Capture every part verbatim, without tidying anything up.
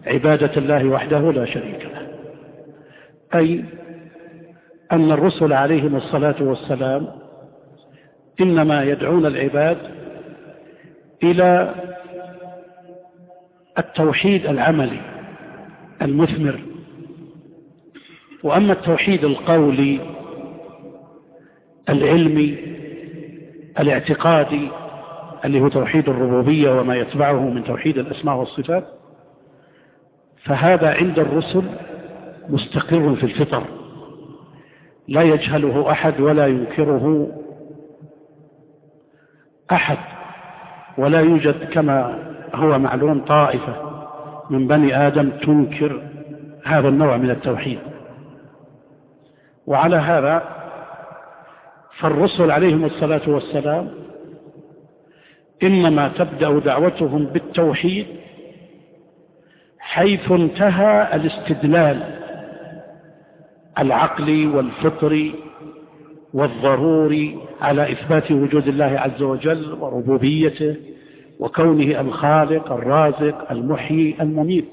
عبادة الله وحده لا شريك له، أي أن الرسل عليهم الصلاة والسلام إنما يدعون العباد إلى التوحيد العملي المثمر. وأما التوحيد القولي العلمي الاعتقادي اللي هو توحيد الربوبية وما يتبعه من توحيد الأسماء والصفات، فهذا عند الرسل مستقر في الفطر، لا يجهله أحد ولا ينكره أحد، ولا يوجد كما هو معلوم طائفة من بني آدم تنكر هذا النوع من التوحيد. وعلى هذا فالرسل عليهم الصلاة والسلام إنما تبدأ دعوتهم بالتوحيد حيث انتهى الاستدلال العقلي والفطري والضروري على إثبات وجود الله عز وجل وربوبيته وكونه الخالق الرازق المحيي المميت،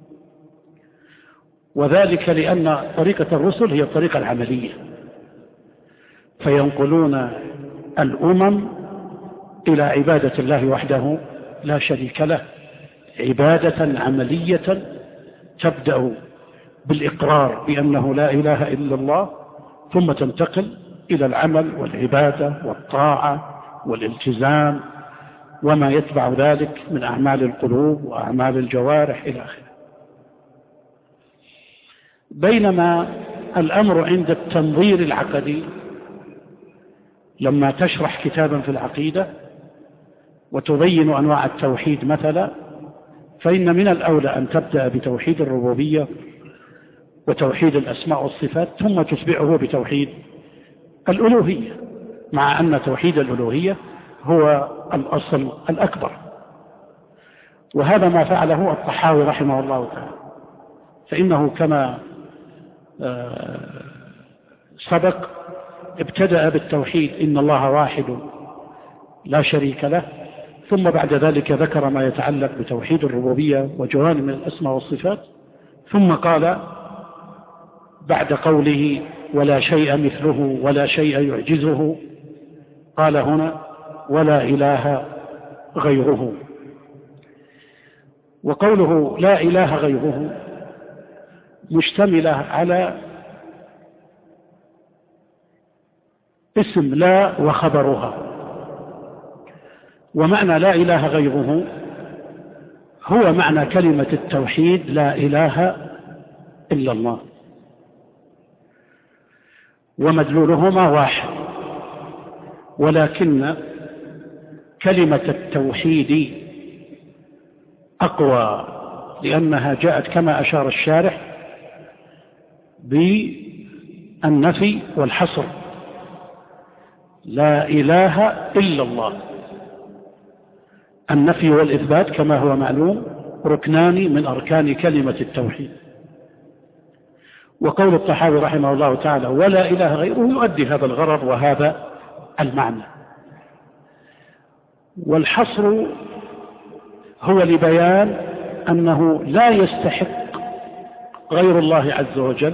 وذلك لأن طريقة الرسل هي الطريقة العملية، فينقلون الأمم إلى عبادة الله وحده لا شريك له، عبادة عملية تبدأ بالإقرار بأنه لا إله إلا الله، ثم تنتقل إلى العمل والعبادة والطاعة والالتزام وما يتبع ذلك من أعمال القلوب وأعمال الجوارح إلى آخره. بينما الأمر عند التنظير العقدي، لما تشرح كتابا في العقيدة وتبين أنواع التوحيد مثلا، فإن من الأولى أن تبدأ بتوحيد الربوبية وتوحيد الأسماء والصفات، ثم تتبعه بتوحيد الألوهية، مع أن توحيد الألوهية هو الأصل الأكبر. وهذا ما فعله الطحاوي رحمه الله تعالى، فإنه كما سبق ابتدأ بالتوحيد إن الله واحد لا شريك له، ثم بعد ذلك ذكر ما يتعلق بتوحيد الربوبية وجوانب من الأسماء والصفات، ثم قال بعد قوله ولا شيء مثله ولا شيء يعجزه، قال هنا ولا إله غيره. وقوله لا إله غيره مشتملة على اسم لا وخبرها، ومعنى لا إله غيره هو معنى كلمة التوحيد لا إله إلا الله، ومدلولهما واحد، ولكن كلمة التوحيد أقوى لأنها جاءت كما أشار الشارح بالنفي والحصر، لا إله إلا الله. النفي والإثبات كما هو معلوم ركنان من أركان كلمة التوحيد. وقول الطحاوي رحمه الله تعالى ولا إله غيره يؤدي هذا الغرض وهذا المعنى. والحصر هو لبيان أنه لا يستحق غير الله عز وجل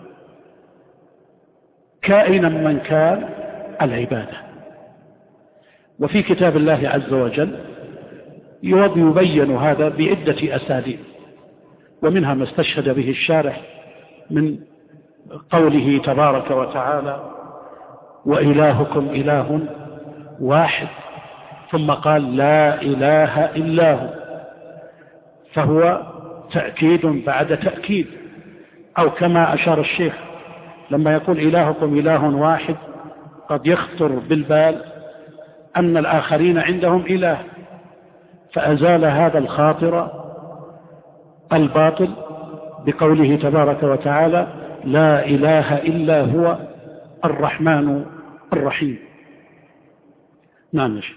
كائنا من كان العبادة. وفي كتاب الله عز وجل يبين هذا بعدة أساليب، ومنها ما استشهد به الشارح من قوله تبارك وتعالى وإلهكم إله واحد، ثم قال لا إله إلا هو، فهو تأكيد بعد تأكيد. أو كما أشار الشيخ لما يقول إلهكم إله واحد، قد يخطر بالبال أن الآخرين عندهم إله، فأزال هذا الخاطر الباطل بقوله تبارك وتعالى لا إله إلا هو الرحمن الرحيم. نعم.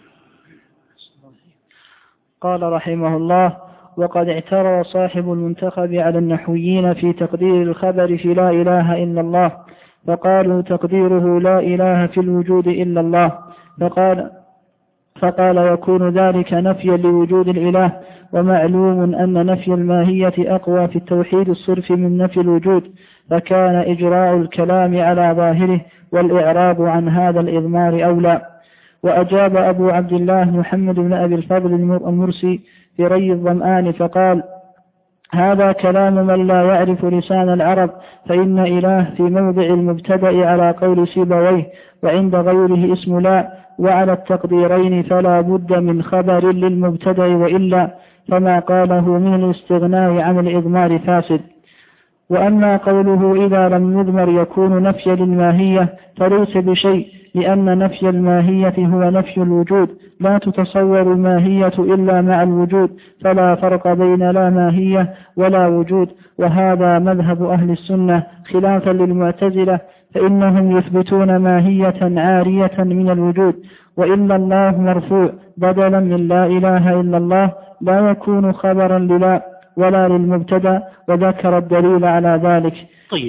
قال رحمه الله وقد اعترى صاحب المنتخب على النحويين في تقدير الخبر في لا إله إلا الله، فقالوا تقديره لا إله في الوجود إلا الله، فقال فقال يكون ذلك نفيا لوجود الإله ومعلوم أن نفي الماهية أقوى في التوحيد الصرف من نفي الوجود، فكان إجراء الكلام على ظاهره والإعراض عن هذا الإضمار أولى. وأجاب أبو عبد الله محمد بن أبي الفضل المرسي في ري الظمآن فقال: هذا كلام من لا يعرف لسان العرب، فإن إله في موضع المبتدأ على قول سيبويه، وعند غيره اسم لا، وعلى التقديرين فلا بد من خبر للمبتدأ، وإلا فما قاله من الاستغناء عن الإضمار فاسد. وأما قوله إذا لم يضمر يكون نفي للماهية فليس بشيء، لأن نفي الماهية هو نفي الوجود، لا تتصور الماهية إلا مع الوجود، فلا فرق بين لا ماهية ولا وجود. وهذا مذهب أهل السنة خلافا للمعتزلة، فإنهم يثبتون ماهية عارية من الوجود. وإلا الله مرفوع بدلا من لا إله إلا الله لا يكون خبرا للا ولا للمبتدأ، وذكر الدليل على ذلك. طيب،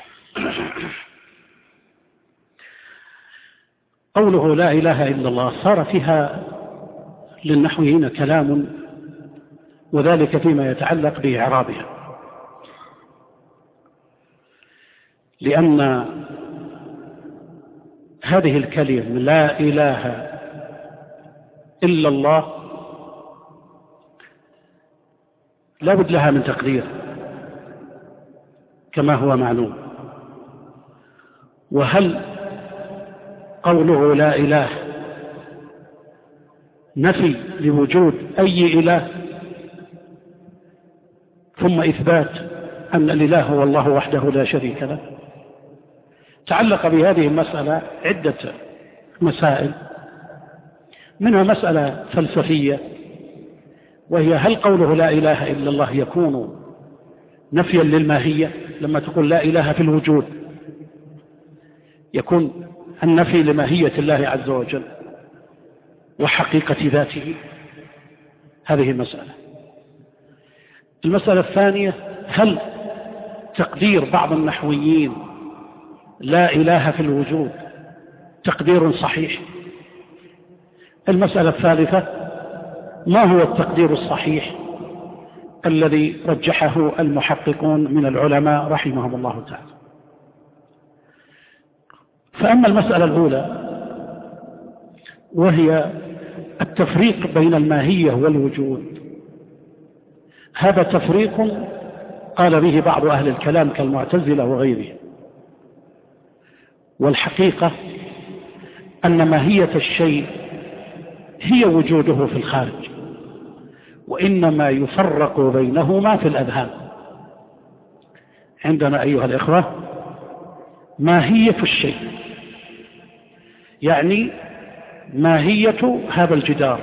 قوله لا إله إلا الله صار فيها للنحويين كلام، وذلك فيما يتعلق بإعرابها، لأن هذه الكلمة لا إله إلا الله لا بد لها من تقدير كما هو معلوم. وهل قوله لا إله نفي لوجود أي إله ثم إثبات أن الإله هو الله وحده لا شريك له؟ تعلق بهذه المسألة عدة مسائل، منها مسألة فلسفية، وهي هل قوله لا إله إلا الله يكون نفيا للماهية؟ لما تقول لا إله في الوجود يكون النفي لماهية الله عز وجل وحقيقة ذاته. هذه المسألة. المسألة الثانية، هل تقدير بعض النحويين لا إله في الوجود تقدير صحيح؟ المسألة الثالثة، ما هو التقدير الصحيح الذي رجحه المحققون من العلماء رحمهم الله تعالى؟ فأما المسألة الأولى وهي التفريق بين الماهية والوجود، هذا تفريق قال به بعض أهل الكلام كالمعتزلة وغيرهم، والحقيقة أن ماهية الشيء هي وجوده في الخارج، وإنما يفرق بينهما في الأذهان. عندنا أيها الإخوة ماهية الشيء يعني ماهية هذا الجدار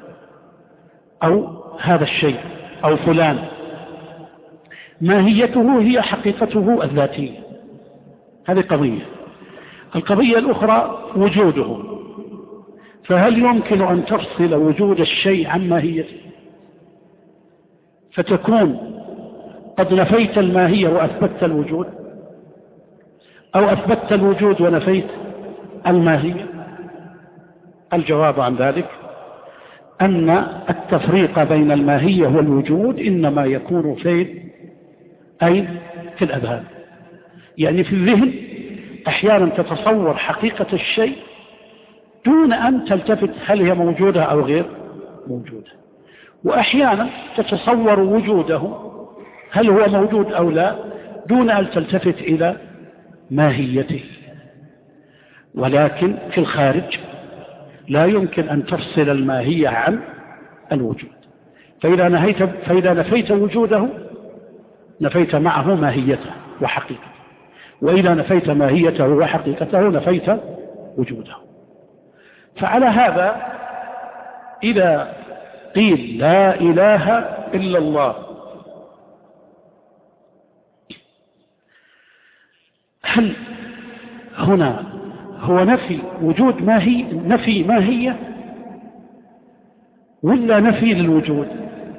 أو هذا الشيء أو فلان، ماهيته هي حقيقته الذاتية. هذه قضية. القضية الأخرى وجوده، فهل يمكن أن تفصل وجود الشيء عن ماهيته فتكون قد نفيت الماهية وأثبتت الوجود، أو أثبتت الوجود ونفيت الماهية؟ الجواب عن ذلك أن التفريق بين الماهية والوجود إنما يكون في أي في الأذهان، يعني في الذهن أحيانا تتصور حقيقة الشيء دون أن تلتفت هل هي موجودة أو غير موجودة، وأحيانا تتصور وجوده هل هو موجود أو لا دون أن تلتفت إلى ماهيته. ولكن في الخارج لا يمكن أن تفصل الماهية عن الوجود، فإذا, نهيت فإذا نفيت وجوده نفيت معه ماهيته وحقيقته، وإذا نفيت ماهيته وحقيقته نفيت وجوده. فعلى هذا إذا قيل لا إله إلا الله، هل هنا هو نفي وجود ماهي نفي ماهية ولا نفي للوجود؟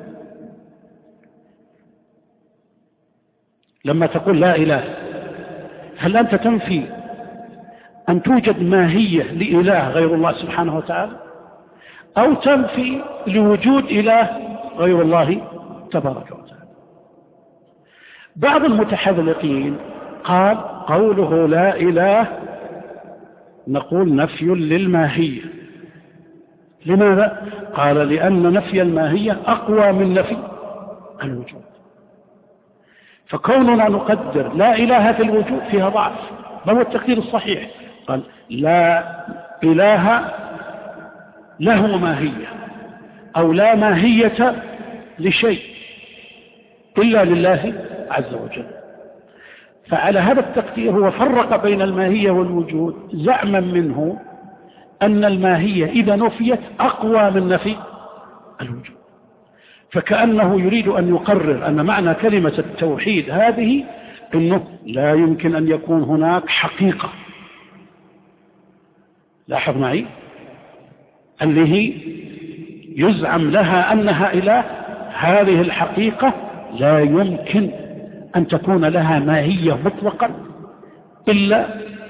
لما تقول لا إله هل أنت تنفي أن توجد ماهية لإله غير الله سبحانه وتعالى، أو تنفي لوجود إله غير الله تبارك وتعالى. بعض المتحذلقين قال قوله لا إله نقول نفي للماهية. لماذا؟ قال لأن نفي الماهية أقوى من نفي الوجود، فكوننا نقدر لا إله في الوجود فيها ضعف. ما هو التقدير الصحيح؟ قال لا إله له ماهية أو لا ماهية لشيء إلا لله عز وجل. فعلى هذا التقدير هو فرق بين الماهية والوجود زعما منه أن الماهية إذا نفيت أقوى من نفي الوجود، فكأنه يريد أن يقرر أن معنى كلمة التوحيد هذه أنه لا يمكن أن يكون هناك حقيقة. لاحظ معي، اللي هي يزعم لها أنها إله، هذه الحقيقة لا يمكن أن تكون لها ماهية مطلقا إلا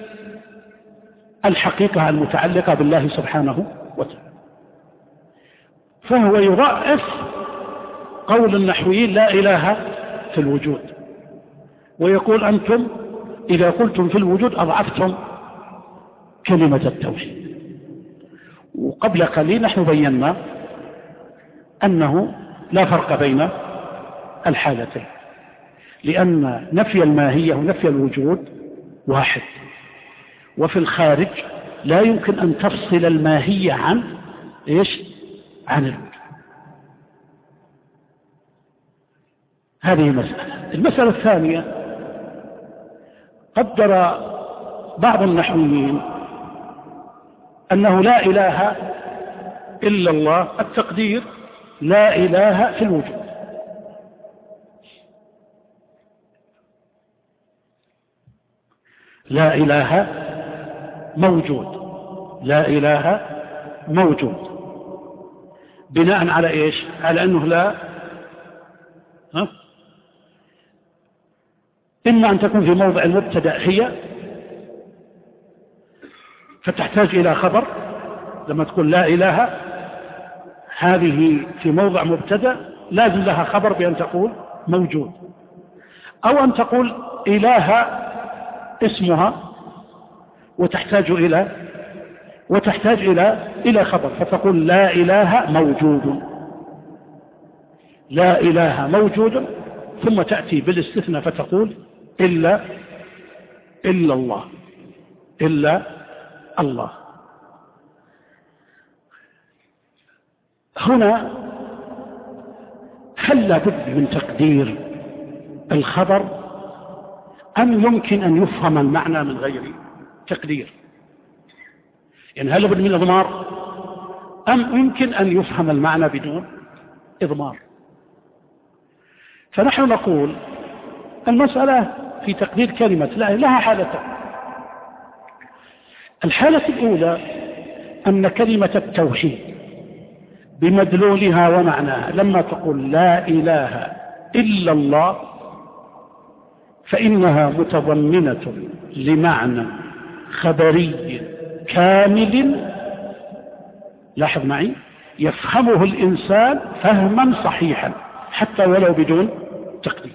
الحقيقة المتعلقة بالله سبحانه وتعالى. فهو يضعف قول النحويين لا إله في الوجود، ويقول أنتم إذا قلتم في الوجود أضعفتم كلمة التوحيد. وقبل قليل نحن بينا أنه لا فرق بين الحالتين، لأن نفي الماهية ونفي الوجود واحد، وفي الخارج لا يمكن أن تفصل الماهية عن إيش؟ عن الوجود. هذه مسألة. المسألة الثانية، قدر بعض النحويين أنه لا إله إلا الله، التقدير لا إله في الوجود. لا إله موجود، لا إله موجود، بناء على إيش؟ على أنه لا ها؟ إما أن تكون في موضع المبتدأ هي فتحتاج إلى خبر، لما تقول لا إله هذه في موضع مبتدأ لازم لها خبر بأن تقول موجود، أو أن تقول إله اسمها وتحتاج إلى وتحتاج إلى إلى خبر، فتقول لا إله موجود، لا إله موجود، ثم تأتي بالاستثناء فتقول إلا إلا الله، إلا الله. هنا هل لابد من تقدير الخبر أم يمكن أن يفهم المعنى من غير تقدير؟ يعني هل لابد من إضمار أم يمكن أن يفهم المعنى بدون إضمار؟ فنحن نقول المسألة في تقدير كلمة لا لها حالتين. الحالة الأولى أن كلمة التوحيد بمدلولها ومعناها لما تقول لا إله إلا الله فإنها متضمنة لمعنى خبري كامل، لاحظ معي، يفهمه الإنسان فهما صحيحا حتى ولو بدون تقدير.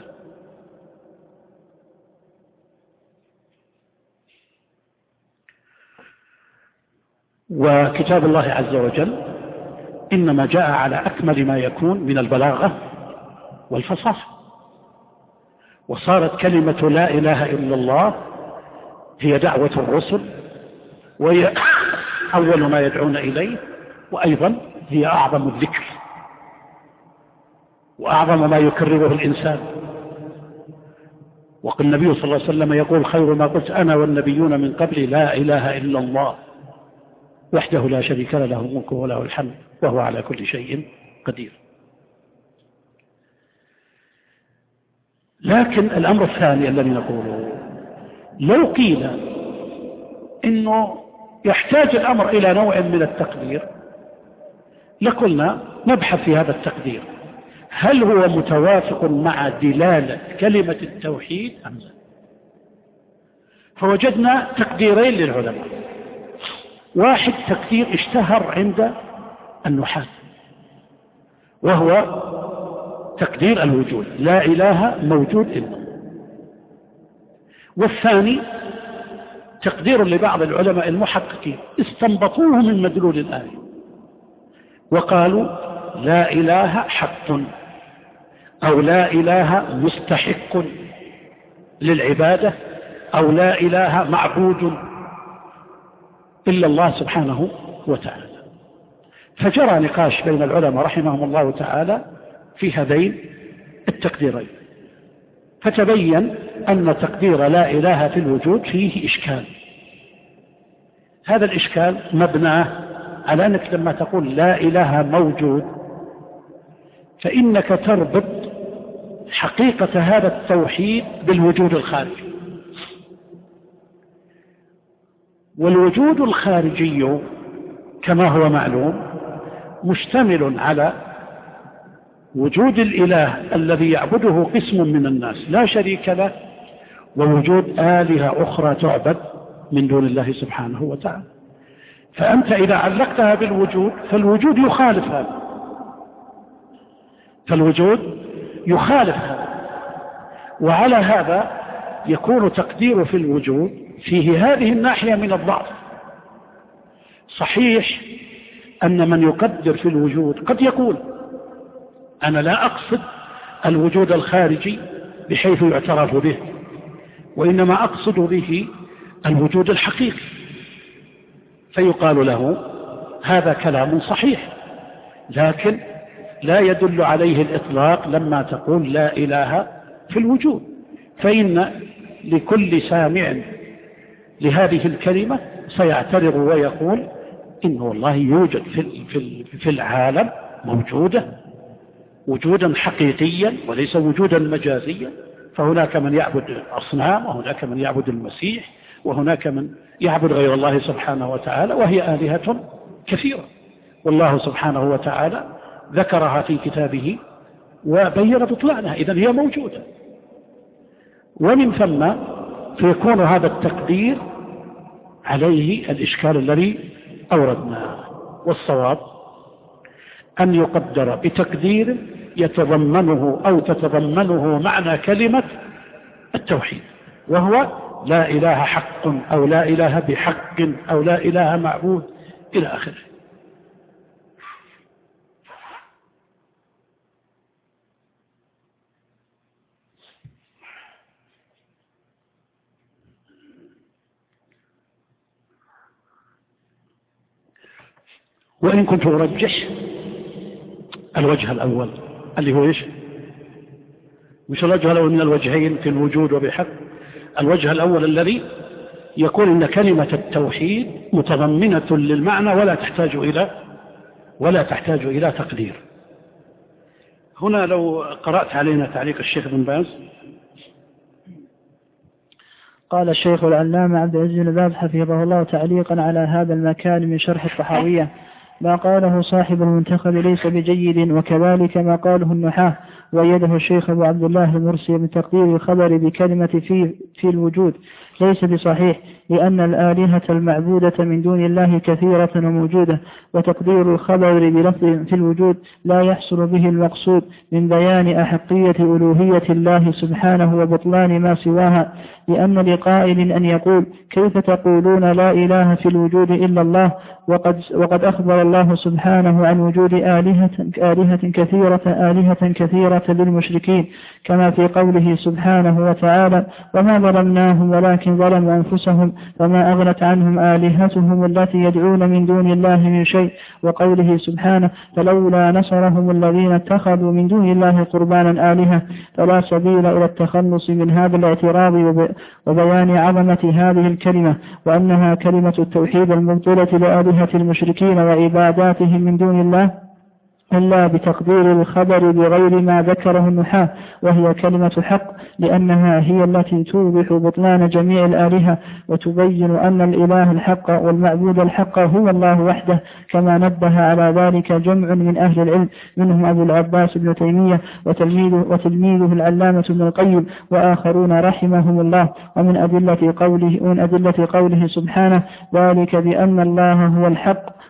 وكتاب الله عز وجل إنما جاء على أكمل ما يكون من البلاغة والفصاحة، وصارت كلمة لا إله إلا الله هي دعوة الرسل، وهي أول ما يدعون إليه، وأيضا هي أعظم الذكر وأعظم ما يكرره الإنسان. وقال النبي صلى الله عليه وسلم يقول خير ما قلت أنا والنبيون من قبلي لا إله إلا الله وحده لا شريك له، له الملك وله الحمد وهو على كل شيء قدير. لكن الأمر الثاني الذي نقوله، لو قيل إنه يحتاج الأمر إلى نوع من التقدير لقلنا نبحث في هذا التقدير هل هو متوافق مع دلالة كلمة التوحيد أم لا. فوجدنا تقديرين للعلماء، واحد تقدير اشتهر عند النحاة وهو تقدير الوجود، لا إله موجود إلا الله. والثاني تقدير لبعض العلماء المحققين استنبطوه من مدلول الآية وقالوا لا إله حق أو لا إله مستحق للعبادة أو لا إله معبود إلا الله سبحانه وتعالى. فجرى نقاش بين العلماء رحمهم الله تعالى في هذين التقديرين، فتبين أن تقدير لا إله في الوجود فيه إشكال. هذا الإشكال مبناه على أنك لما تقول لا إله موجود فإنك تربط حقيقة هذا التوحيد بالوجود الخارجي، والوجود الخارجي كما هو معلوم مشتمل على وجود الإله الذي يعبده قسم من الناس لا شريك له، ووجود آلهة أخرى تعبد من دون الله سبحانه وتعالى. فأنت إذا علقتها بالوجود فالوجود يخالف هذا، فالوجود يخالف هذا، وعلى هذا يكون تقدير في الوجود فيه هذه الناحية من الضعف. صحيح أن من يقدر في الوجود قد يقول أنا لا أقصد الوجود الخارجي بحيث يعترف به، وإنما أقصد به الوجود الحقيقي، فيقال له هذا كلام صحيح، لكن لا يدل عليه الإطلاق لما تقول لا إله في الوجود، فإن لكل سامع لهذه الكلمة سيعترض ويقول إن والله يوجد في العالم موجودة وجودا حقيقيا وليس وجودا مجازيا، فهناك من يعبد الأصنام وهناك من يعبد المسيح وهناك من يعبد غير الله سبحانه وتعالى، وهي آلهة كثيرة، والله سبحانه وتعالى ذكرها في كتابه وبين بطلانها، إذن هي موجودة. ومن ثم فيكون هذا التقدير عليه الإشكال الذي أوردناه، والصواب أن يقدر بتقدير يتضمنه أو تتضمنه معنى كلمة التوحيد، وهو لا إله حق أو لا إله بحق أو لا إله معبود إلى آخره. وإن كنت أرجح الوجه الأول اللي هو إيش؟ مش الوجه الأول من الوجهين في الوجود وبحق، الوجه الأول الذي يقول إن كلمة التوحيد متضمنة للمعنى ولا تحتاج إلى ولا تحتاج إلى تقدير. هنا لو قرأت علينا تعليق الشيخ بن باز. قال الشيخ العلامة عبد العزيز بن باز حفظه الله تعليقا على هذا المكان من شرح الطحاوية: ما قاله صاحب المنتخب ليس بجيد، وكذلك ما قاله النحاة ويده الشيخ أبو عبد الله المرسي بتقدير الخبر بكلمة في, في الوجود ليس بصحيح، لأن الآلهة المعبودة من دون الله كثيرة وموجودة، وتقدير الخبر بلفظ في الوجود لا يحصل به المقصود من بيان أحقية ألوهية الله سبحانه وبطلان ما سواها، لأن لقائل أن يقول كيف تقولون لا إله في الوجود إلا الله وقد, وقد أخبر الله سبحانه عن وجود آلهة, آلهة كثيرة آلهة كثيرة للمشركين، كما في قوله سبحانه وتعالى: وما ظلمناهم ولكن ظلموا أنفسهم فما أغنت عنهم آلهتهم التي يدعون من دون الله من شيء، وقوله سبحانه: فلولا نصرهم الذين اتخذوا من دون الله قربانا آلهة. فلا سبيل إلى التخلص من هذا الاعتراض وبيان عظمة هذه الكلمة، وأنها كلمة التوحيد المبطلة لآلهة المشركين وعباداتهم من دون الله، إلا بتقدير الخبر بغير ما ذكره النحاة، وهي كلمة حق، لأنها هي التي توضح بطلان جميع الآلهة وتبين أن الإله الحق والمعبود الحق هو الله وحده، كما نبه على ذلك جمع من أهل العلم، منهم أبو العباس بن تيمية وتلميذه, وتلميذه العلامة ابن القيم وآخرون رحمهم الله. ومن أدلة قوله, ومن أدلة قوله سبحانه: ذلك بأن الله هو الحق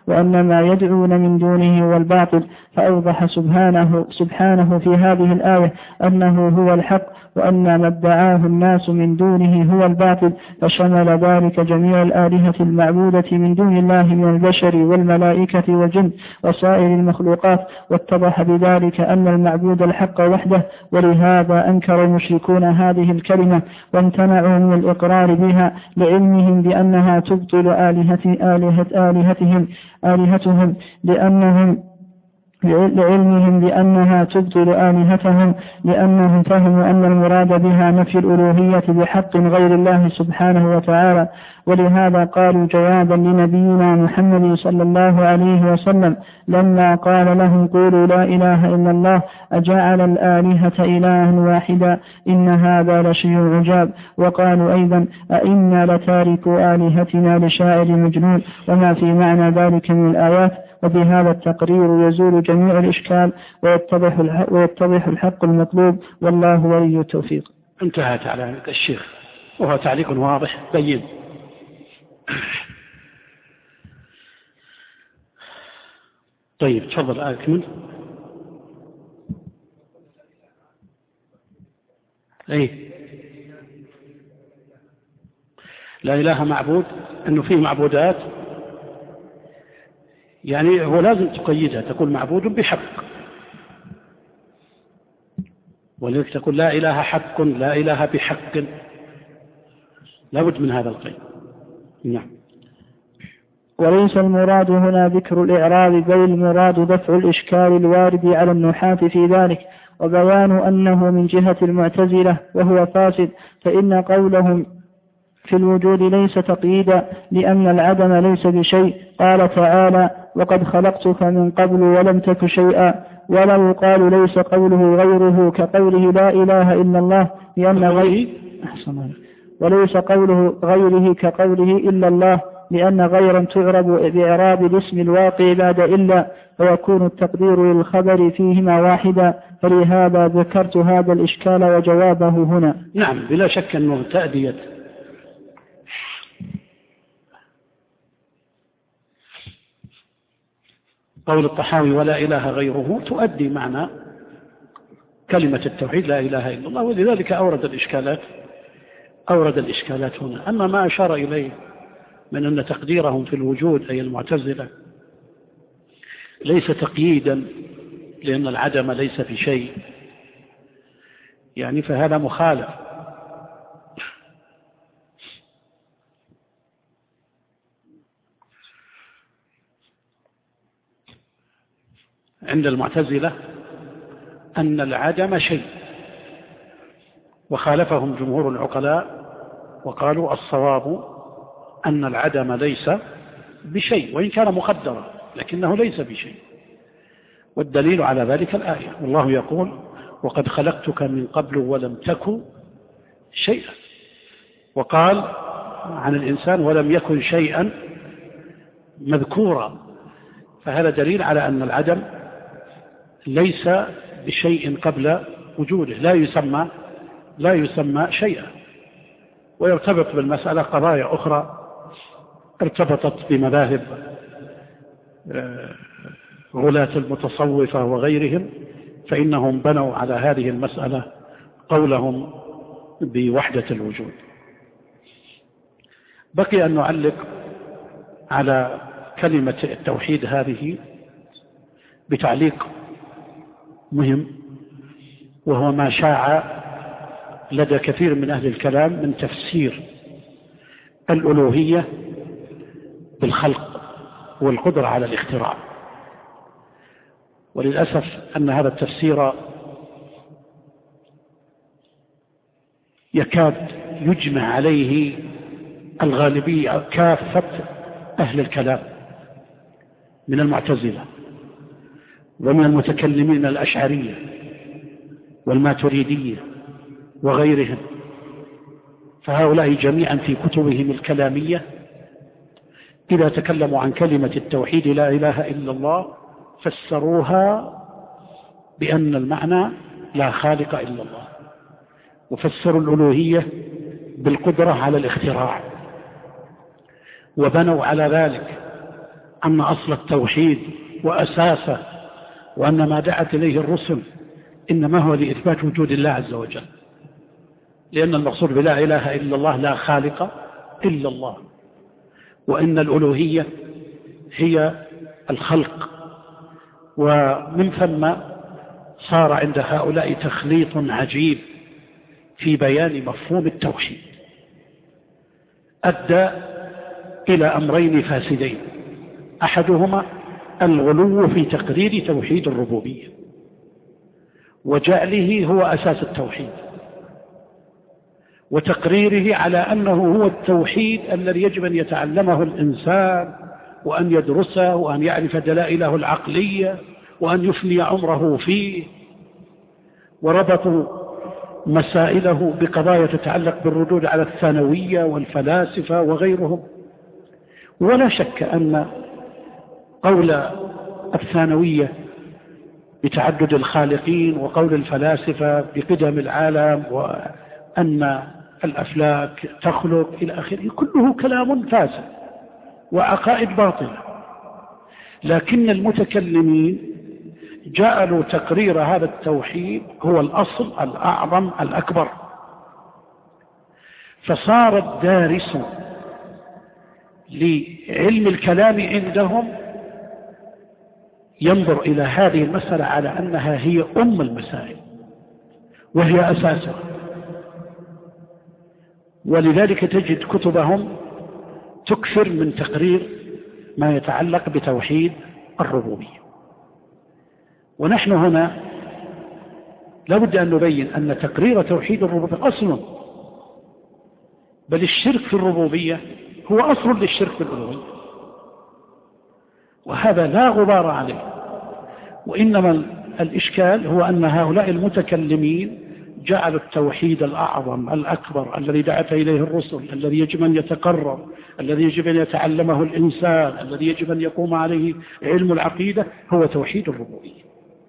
وأن ما يدعون من دونه هو الباطل، فأوضح سبحانه, سبحانه في هذه الآية أنه هو الحق، وأن ما ادعاه الناس من دونه هو الباطل، فشمل ذلك جميع الآلهة المعبودة من دون الله من البشر والملائكة والجن وسائر المخلوقات، واتضح بذلك أن المعبود الحق وحده. ولهذا أنكر المشركون هذه الكلمة وامتنعوا من الإقرار بها لعلمهم بأنها تبطل آلهة آلهة آلهتهم آلهتهم لأنهم لعلمهم بأنها تبطل آلهتهم لأنهم فهموا أن المراد بها نفي الألوهية بحق غير الله سبحانه وتعالى. ولهذا قالوا جوابا لنبينا محمد صلى الله عليه وسلم لما قال لهم قولوا لا إله إلا الله أجعل الآلهة إلها واحدا إن هذا لشيء عجاب. وقالوا أيضا أئنا لتاركوا آلهتنا لشاعر مجنون، وما في معنى ذلك من الآيات. وبهذا التقرير يزول جميع الإشكال ويتضح الحق, ويتضح الحق المطلوب، والله ولي التوفيق. انتهت على الشيخ، وهو تعليق واضح بين. طيب تفضل أكمل. أي لا إله معبود، أنه فيه معبودات، يعني هو لازم تقيدها، تقول معبود بحق، ولذلك تقول لا إله حق، لا إله بحق، لابد من هذا القيد. نعم. وليس المراد هنا ذكر الإعراب، بل المراد دفع الإشكال الوارد على النحاة في ذلك، وبيان أنه من جهة المعتزلة وهو فاسد، فإن قولهم في الوجود ليس تقييدا، لأن العدم ليس بشيء. قال تعالى وقد خلقتك من قبل ولم تك شيئا. ولا يقال ليس قوله غيره كقوله لا إله إلا الله، لأن غيره وليس قوله غيره كقوله إلا الله، لأن غيرا تعرب بإعراب الاسم الواقع بعد إلا، ويكون التقدير للخبر فيهما واحدا. فلهذا ذكرت هذا الإشكال وجوابه هنا. نعم، بلا شك أنه تأدية قول الطحاوي ولا إله غيره تؤدي معنى كلمة التوحيد لا إله إلا الله، ولذلك أورد الإشكالات أورد الإشكالات هنا. أما ما أشار إليه من أن تقديرهم في الوجود أي المعتزلة ليس تقييدا لأن العدم ليس في شيء، يعني فهذا مخالف. عند المعتزلة أن العدم شيء، وخالفهم جمهور العقلاء وقالوا الصواب أن العدم ليس بشيء، وإن كان مقدرا لكنه ليس بشيء. والدليل على ذلك الآية، والله يقول وقد خلقتك من قبل ولم تك شيئا، وقال عن الإنسان ولم يكن شيئا مذكورا، فهذا دليل على أن العدم ليس بشيء قبل وجوده، لا يسمى لا يسمى شيئا. ويرتبط بالمسألة قضايا أخرى ارتبطت بمذاهب غلاة المتصوفة وغيرهم، فإنهم بنوا على هذه المسألة قولهم بوحدة الوجود. بقي أن نعلق على كلمة التوحيد هذه بتعليق مهم، وهو ما شاع لدى كثير من أهل الكلام من تفسير الألوهية بالخلق والقدرة على الاختراع. وللأسف أن هذا التفسير يكاد يجمع عليه الغالبية كافة أهل الكلام من المعتزلة ومن المتكلمين الأشعرية والماتريدية وغيرهم. فهؤلاء جميعا في كتبهم الكلامية إذا تكلموا عن كلمة التوحيد لا إله إلا الله فسروها بأن المعنى لا خالق إلا الله، وفسروا الألوهية بالقدرة على الاختراع، وبنوا على ذلك أن أصل التوحيد وأساسه وأن ما دعت إليه الرسل إنما هو لإثبات وجود الله عز وجل، لأن المقصود بلا إله إلا الله لا خالق إلا الله، وإن الألوهية هي الخلق. ومن ثم صار عند هؤلاء تخليط عجيب في بيان مفهوم التوحيد أدى إلى أمرين فاسدين: أحدهما الغلو في تقرير توحيد الربوبية وجعله هو أساس التوحيد، وتقريره على أنه هو التوحيد الذي يجب أن يتعلمه الإنسان وأن يدرسه وأن يعرف دلائله العقلية وأن يفني عمره فيه، وربطوا مسائله بقضايا تتعلق بالردود على الثانوية والفلاسفة وغيرهم. ولا شك أن قول الثانوية بتعدد الخالقين وقول الفلاسفة بقدم العالم وأن الأفلاك تخلق إلى آخره كله كلام فاسد وعقائد باطلة، لكن المتكلمين جعلوا تقرير هذا التوحيد هو الأصل الأعظم الأكبر، فصار الدارس لعلم الكلام عندهم ينظر إلى هذه المسألة على أنها هي أم المسائل وهي أساسها، ولذلك تجد كتبهم تكثر من تقرير ما يتعلق بتوحيد الربوبية. ونحن هنا لابد أن نبين أن تقرير توحيد الربوبية أصل، بل الشرك في الربوبية هو أصل للشرك في الألوهية، وهذا لا غبار عليه. وإنما الإشكال هو أن هؤلاء المتكلمين جعلوا التوحيد الأعظم الأكبر الذي دعت إليه الرسل، الذي يجب أن يتقرر، الذي يجب أن يتعلمه الإنسان، الذي يجب أن يقوم عليه علم العقيدة، هو توحيد الربوبية،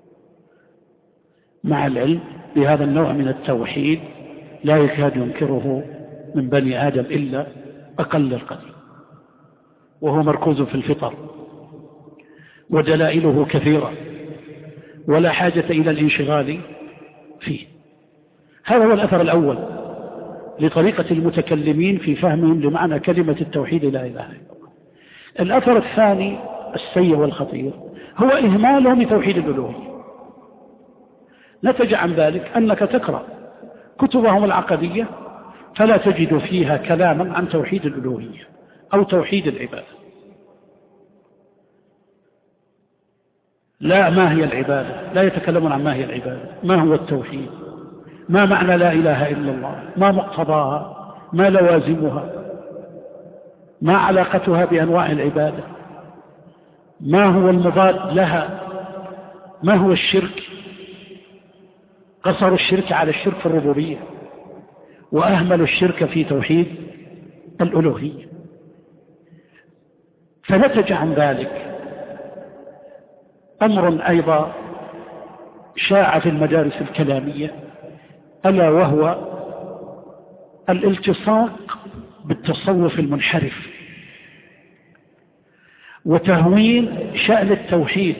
مع العلم بهذا النوع من التوحيد لا يكاد ينكره من بني آدم إلا أقل القليل، وهو مركوز في الفطر ودلائله كثيرة ولا حاجة إلى الانشغال فيه. هذا هو الأثر الأول لطريقة المتكلمين في فهمهم لمعنى كلمة التوحيد لا إله إلا الله. الأثر الثاني السيء والخطير هو إهمالهم لتوحيد الألوهية. نتج عن ذلك أنك تقرأ كتبهم العقدية فلا تجد فيها كلاما عن توحيد الألوهية أو توحيد العبادة. لا، ما هي العبادة؟ لا يتكلمون عن ما هي العبادة، ما هو التوحيد، ما معنى لا إله إلا الله، ما مقتضاها، ما لوازمها، ما علاقتها بأنواع العبادة، ما هو المضاد لها، ما هو الشرك. قصروا الشرك على الشرك في الربوبية وأهملوا الشرك في توحيد الألوهية. فنتج عن ذلك أمر أيضا شاع في المدارس الكلامية، ألا وهو الالتصاق بالتصوف المنحرف وتهوين شأن التوحيد،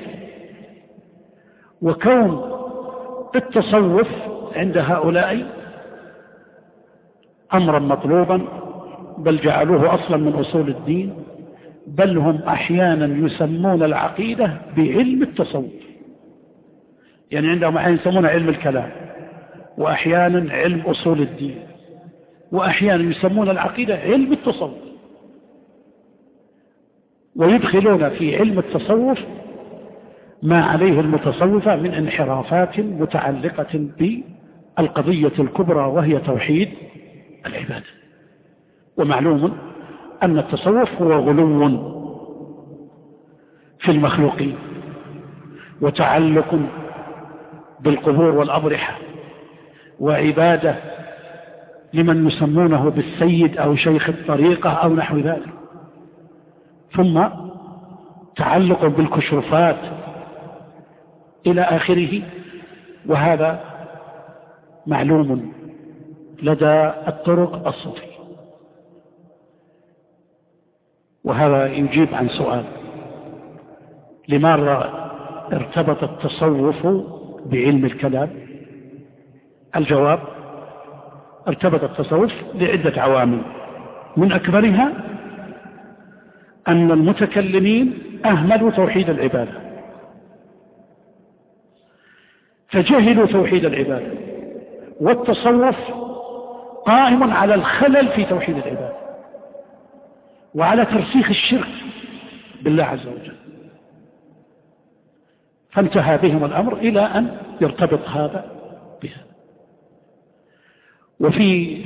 وكون التصوف عند هؤلاء أمرا مطلوبا، بل جعلوه أصلا من أصول الدين، بل هم أحيانا يسمون العقيدة بعلم التصوف، يعني عندهم أحيانا يسمون علم الكلام، وأحيانا علم أصول الدين، وأحيانا يسمون العقيدة علم التصوف، ويدخلون في علم التصوف ما عليه المتصوفة من انحرافات متعلقة بالقضية الكبرى وهي توحيد العبادة. ومعلوم أن التصوف هو غلو في المخلوقين وتعلق بالقبور والأضرحة وعبادة لمن يسمونه بالسيد أو شيخ الطريقة أو نحو ذلك، ثم تعلق بالكشوفات إلى آخره. وهذا معلوم لدى الطرق الصوفية. وهذا يجيب عن سؤال: لماذا ارتبط التصوف بعلم الكلام؟ الجواب: ارتبط التصوف لعدة عوامل، من أكبرها أن المتكلمين أهملوا توحيد العبادة، فجهلوا توحيد العبادة، والتصوف قائم على الخلل في توحيد العبادة وعلى ترسيخ الشرك بالله عز وجل، فانتهى بهم الأمر إلى أن يرتبط هذا بها. وفي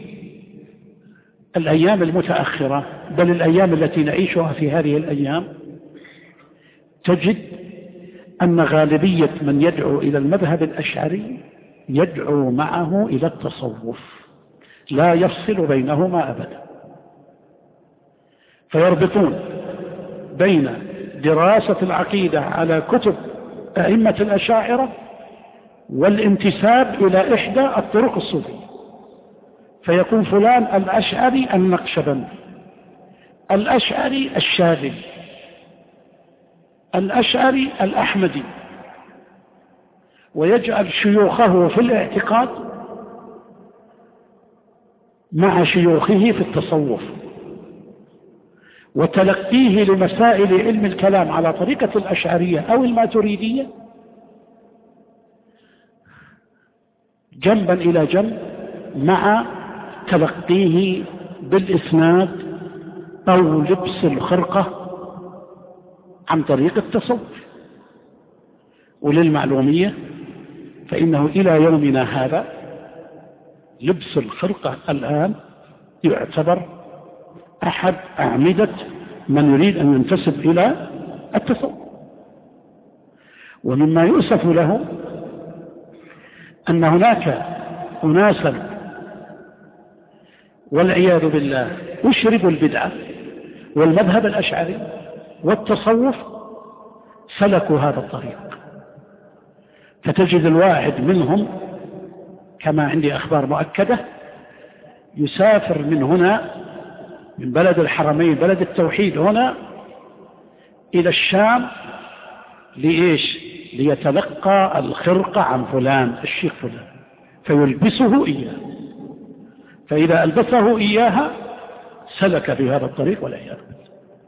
الأيام المتأخرة، بل الأيام التي نعيشها في هذه الأيام، تجد أن غالبية من يدعو إلى المذهب الأشعري يدعو معه إلى التصوف، لا يفصل بينهما أبدا، فيربطون بين دراسة العقيدة على كتب أئمة الأشاعرة والانتساب إلى إحدى الطرق الصوفية، فيكون فلان الأشعري النقشبندي، الأشعري الشاذلي، الأشعري الأحمدي، ويجعل شيوخه في الاعتقاد مع شيوخه في التصوف، وتلقيه لمسائل علم الكلام على طريقة الأشعرية أو الماتريدية جنبا إلى جنب مع تلقيه بالإسناد أو لبس الخرقة عن طريق التصوف. وللمعلومية فإنه إلى يومنا هذا لبس الخرقة الآن يعتبر أحد أعمدة من يريد أن ينتسب إلى التصوف. ومما يؤسف له أن هناك أناسا والعياذ بالله يشربوا البدعة والمذهب الأشعري والتصوف، سلكوا هذا الطريق، فتجد الواحد منهم كما عندي أخبار مؤكدة يسافر من هنا من بلد الحرمين بلد التوحيد هنا إلى الشام لإيش؟ ليتلقى الخرقة عن فلان الشيخ فلان فيلبسه إياه، فإذا ألبسه إياها سلك بهذا الطريق والعياذ بالله.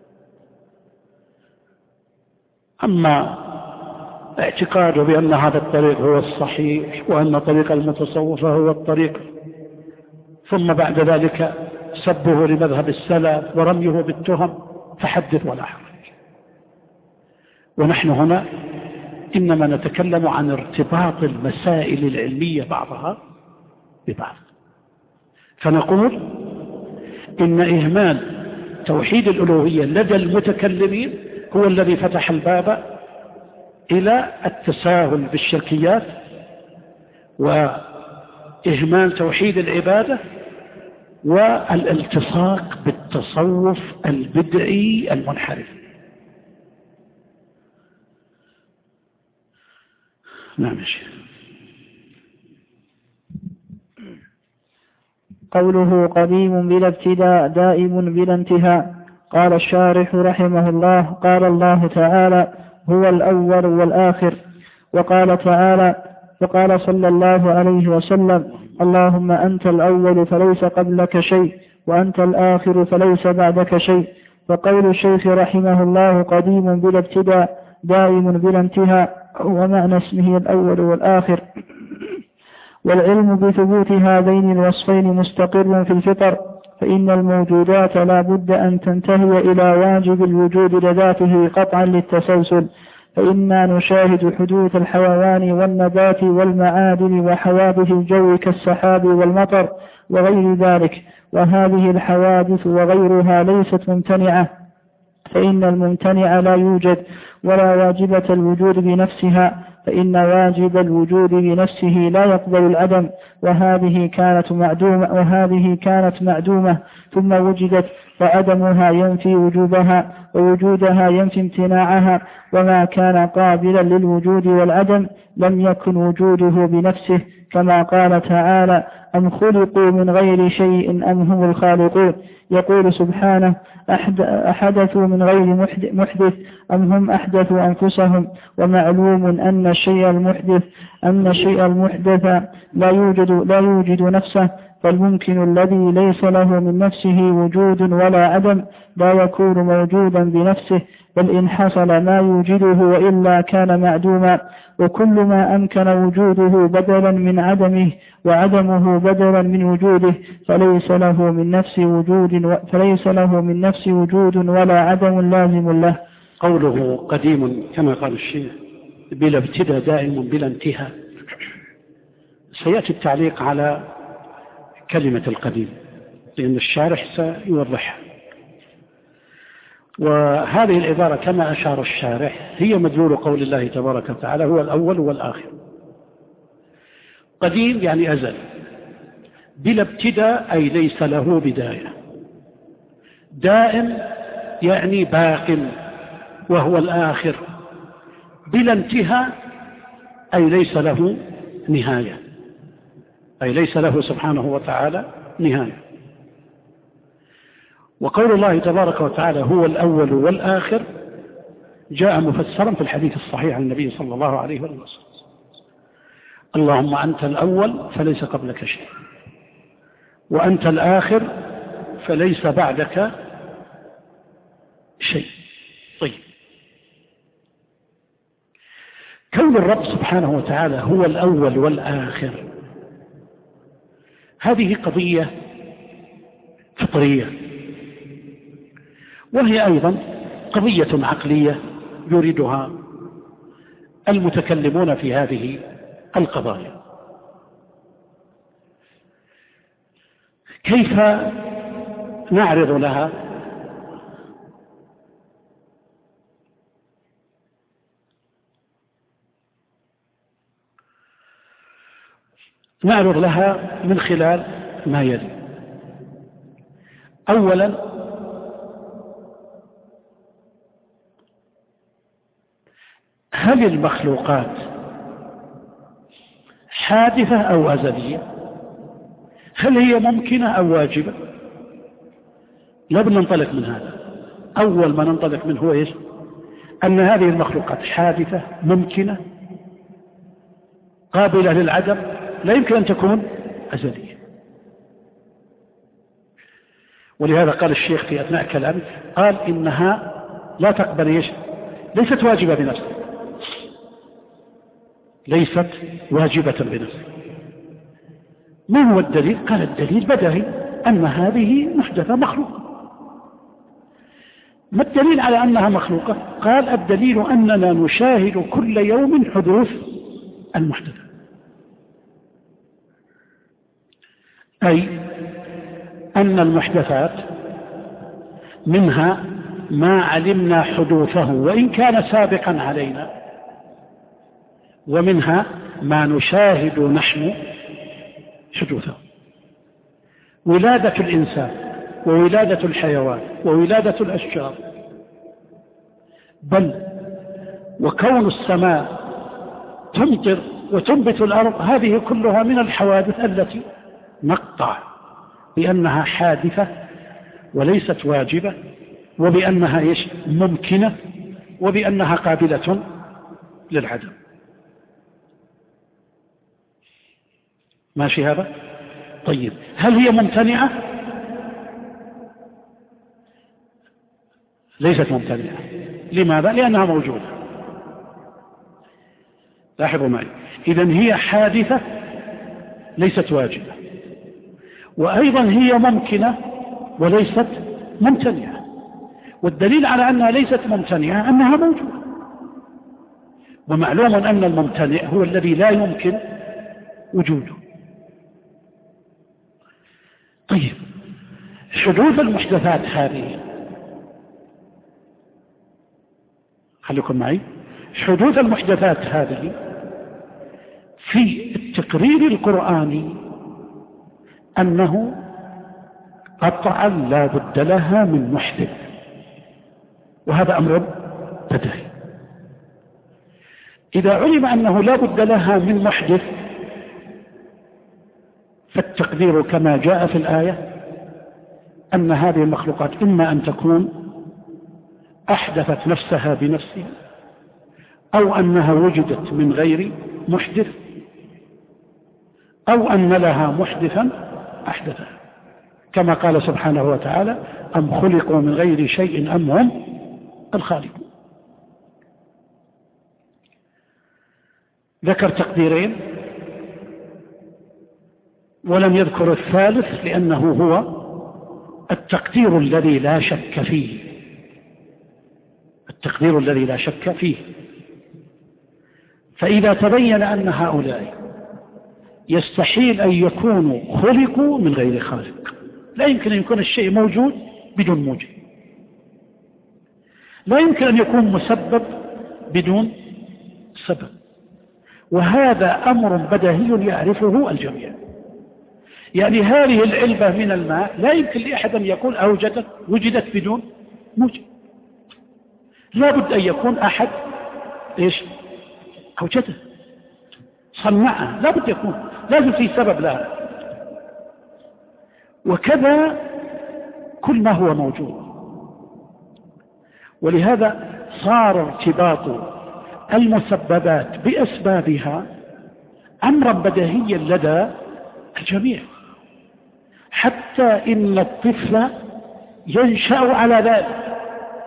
أما اعتقاده بأن هذا الطريق هو الصحيح وأن طريق المتصوفة هو الطريق، ثم بعد ذلك سبه لمذهب السلف ورميه بالتهم، فحدث ولا حرج. ونحن هنا إنما نتكلم عن ارتباط المسائل العلمية بعضها ببعض، فنقول إن إهمال توحيد الألوهية لدى المتكلمين هو الذي فتح الباب إلى التساهل بالشركيات وإهمال توحيد العبادة والالتصاق بالتصوف البدعي المنحرف. نعم يا شيخ. قوله قديم بلا ابتداء دائم بلا انتهاء. قال الشارح رحمه الله: قال الله تعالى: هو الأول والآخر. وقال تعالى: وقال صلى الله عليه وسلم: اللهم أنت الأول فليس قبلك شيء، وأنت الآخر فليس بعدك شيء. فقول الشيخ رحمه الله قديم بلا ابتداء دائم بلا انتهاء هو معنى اسمه الأول والآخر. والعلم بثبوت هذين الوصفين مستقر في الفطر، فإن الموجودات لا بد أن تنتهي إلى واجب الوجود لذاته قطعا للتسلسل، فإنا نشاهد حدوث الحيوان والنبات والمعادن وحوادث الجو كالسحاب والمطر وغير ذلك، وهذه الحوادث وغيرها ليست ممتنعة، فإن الممتنع لا يوجد، ولا واجبة الوجود بنفسها، فإن واجب الوجود بنفسه لا يقبل العدم، وهذه كانت معدومة وهذه كانت معدومة ثم وجدت، وعدمها ينفي وجوبها ووجودها ينفي امتناعها، وما كان قابلا للوجود والعدم لم يكن وجوده بنفسه، كما قال تعالى: أم خلقوا من غير شيء أم هم الخالقون. يقول سبحانه: أحدثوا من غير محدث أم هم أحدثوا أنفسهم. ومعلوم أن الشيء المحدث أن الشيء المحدث لا يوجد لا يوجد نفسه، فالممكن الذي ليس له من نفسه وجود ولا عدم لا يكون موجودا بنفسه، بل إن حصل ما يوجده وإلا كان معدوما. وكل ما أمكن وجوده بدلا من عدمه وعدمه بدلا من وجوده فليس له من نفس وجود فليس له من نفس وجود ولا عدم لازم له. قوله قديم كما قال الشيخ بلا ابتداء دائم بلا انتهاء، سيأتي التعليق على كلمة القديم لأن الشارح سيوضحها. وهذه العبارة كما أشار الشارح هي مدلول قول الله تبارك وتعالى: هو الأول والآخر. قديم يعني أزل، بلا ابتداء أي ليس له بداية، دائم يعني باق وهو الآخر، بلا انتهاء أي ليس له نهاية، أي ليس له سبحانه وتعالى نهاية. وقول الله تبارك وتعالى هو الأول والآخر جاء مفسرا في الحديث الصحيح عن النبي صلى الله عليه وسلم: اللهم أنت الأول فليس قبلك شيء، وأنت الآخر فليس بعدك شيء. طيب، كون الرب سبحانه وتعالى هو الأول والآخر هذه قضية فطرية، وهي أيضا قضية عقلية يريدها المتكلمون في هذه القضايا. كيف نعرض لها؟ نعرض لها من خلال ما يلي. أولا، هل المخلوقات حادثة أو أزلية؟ هل هي ممكنة أو واجبة؟ لا بد ننطلق من هذا. أول ما ننطلق منه هو إيش؟ أن هذه المخلوقات حادثة ممكنة قابلة للعدم، لا يمكن أن تكون أزلية. ولهذا قال الشيخ في أثناء كلامه، قال إنها لا تقبل إيش؟ ليست واجبة بنفسها، ليست واجبة بنفسها. ما هو الدليل؟ قال الدليل بدهي أن هذه محدثة مخلوقة. ما الدليل على أنها مخلوقة؟ قال الدليل أننا نشاهد كل يوم حدوث المحدثة، أي أن المحدثات منها ما علمنا حدوثه وإن كان سابقا علينا، ومنها ما نشاهد نحن حدوثه. ولادة الإنسان وولادة الحيوان وولادة الأشجار، بل وكون السماء تمطر وتنبت الأرض، هذه كلها من الحوادث التي نقطع بأنها حادثة وليست واجبة، وبأنها إيش؟ ممكنة، وبأنها قابلة للعدم. ماشي هذا؟ طيب، هل هي ممتنعة؟ ليست ممتنعة. لماذا؟ لأنها موجودة. لاحظوا معي، إذن هي حادثة ليست واجبة، وأيضا هي ممكنة وليست ممتنعة. والدليل على أنها ليست ممتنعة أنها موجودة. ومعلوم أن الممتنع هو الذي لا يمكن وجوده. طيب، حدوث المحدثات هذه، خليكم معي، حدوث المحدثات هذه في التقرير القرآني أنه قطعا لا بد لها من محدث، وهذا أمر بديهي. إذا علم أنه لا بد لها من محدث فالتقدير كما جاء في الآية أن هذه المخلوقات إما أن تكون أحدثت نفسها بنفسها أو أنها وجدت من غير محدث أو أن لها محدثا أحدثها، كما قال سبحانه وتعالى: أم خلقوا من غير شيء أم هم الخالقون. ذكر تقديرين ولم يذكر الثالث لأنه هو التقدير الذي لا شك فيه، التقدير الذي لا شك فيه. فإذا تبين أن هؤلاء يستحيل أن يكونوا خلقوا من غير خالق، لا يمكن أن يكون الشيء موجود بدون موجد، لا يمكن أن يكون مسبب بدون سبب، وهذا أمر بديهي يعرفه الجميع. يعني هذه العلبة من الماء لا يمكن لأحد أن يقول أوجدت وجدت بدون موجد، لا بد أن يكون أحد إيش أوجده صنعها، لا بد يكون لازم في سبب لها. وكذا كل ما هو موجود، ولهذا صار ارتباط المسببات بأسبابها أمرا بديهيا لدى الجميع، حتى إن الطفل ينشأ على ذلك.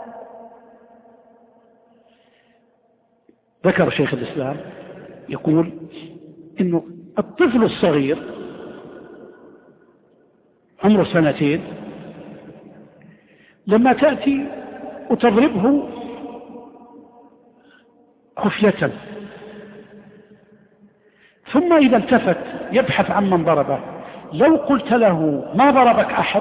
ذكر شيخ الإسلام يقول إنه الطفل الصغير عمره سنتين لما تأتي وتضربه خفية ثم إذا التفت يبحث عن من ضربه، لو قلت له ما ضربك أحد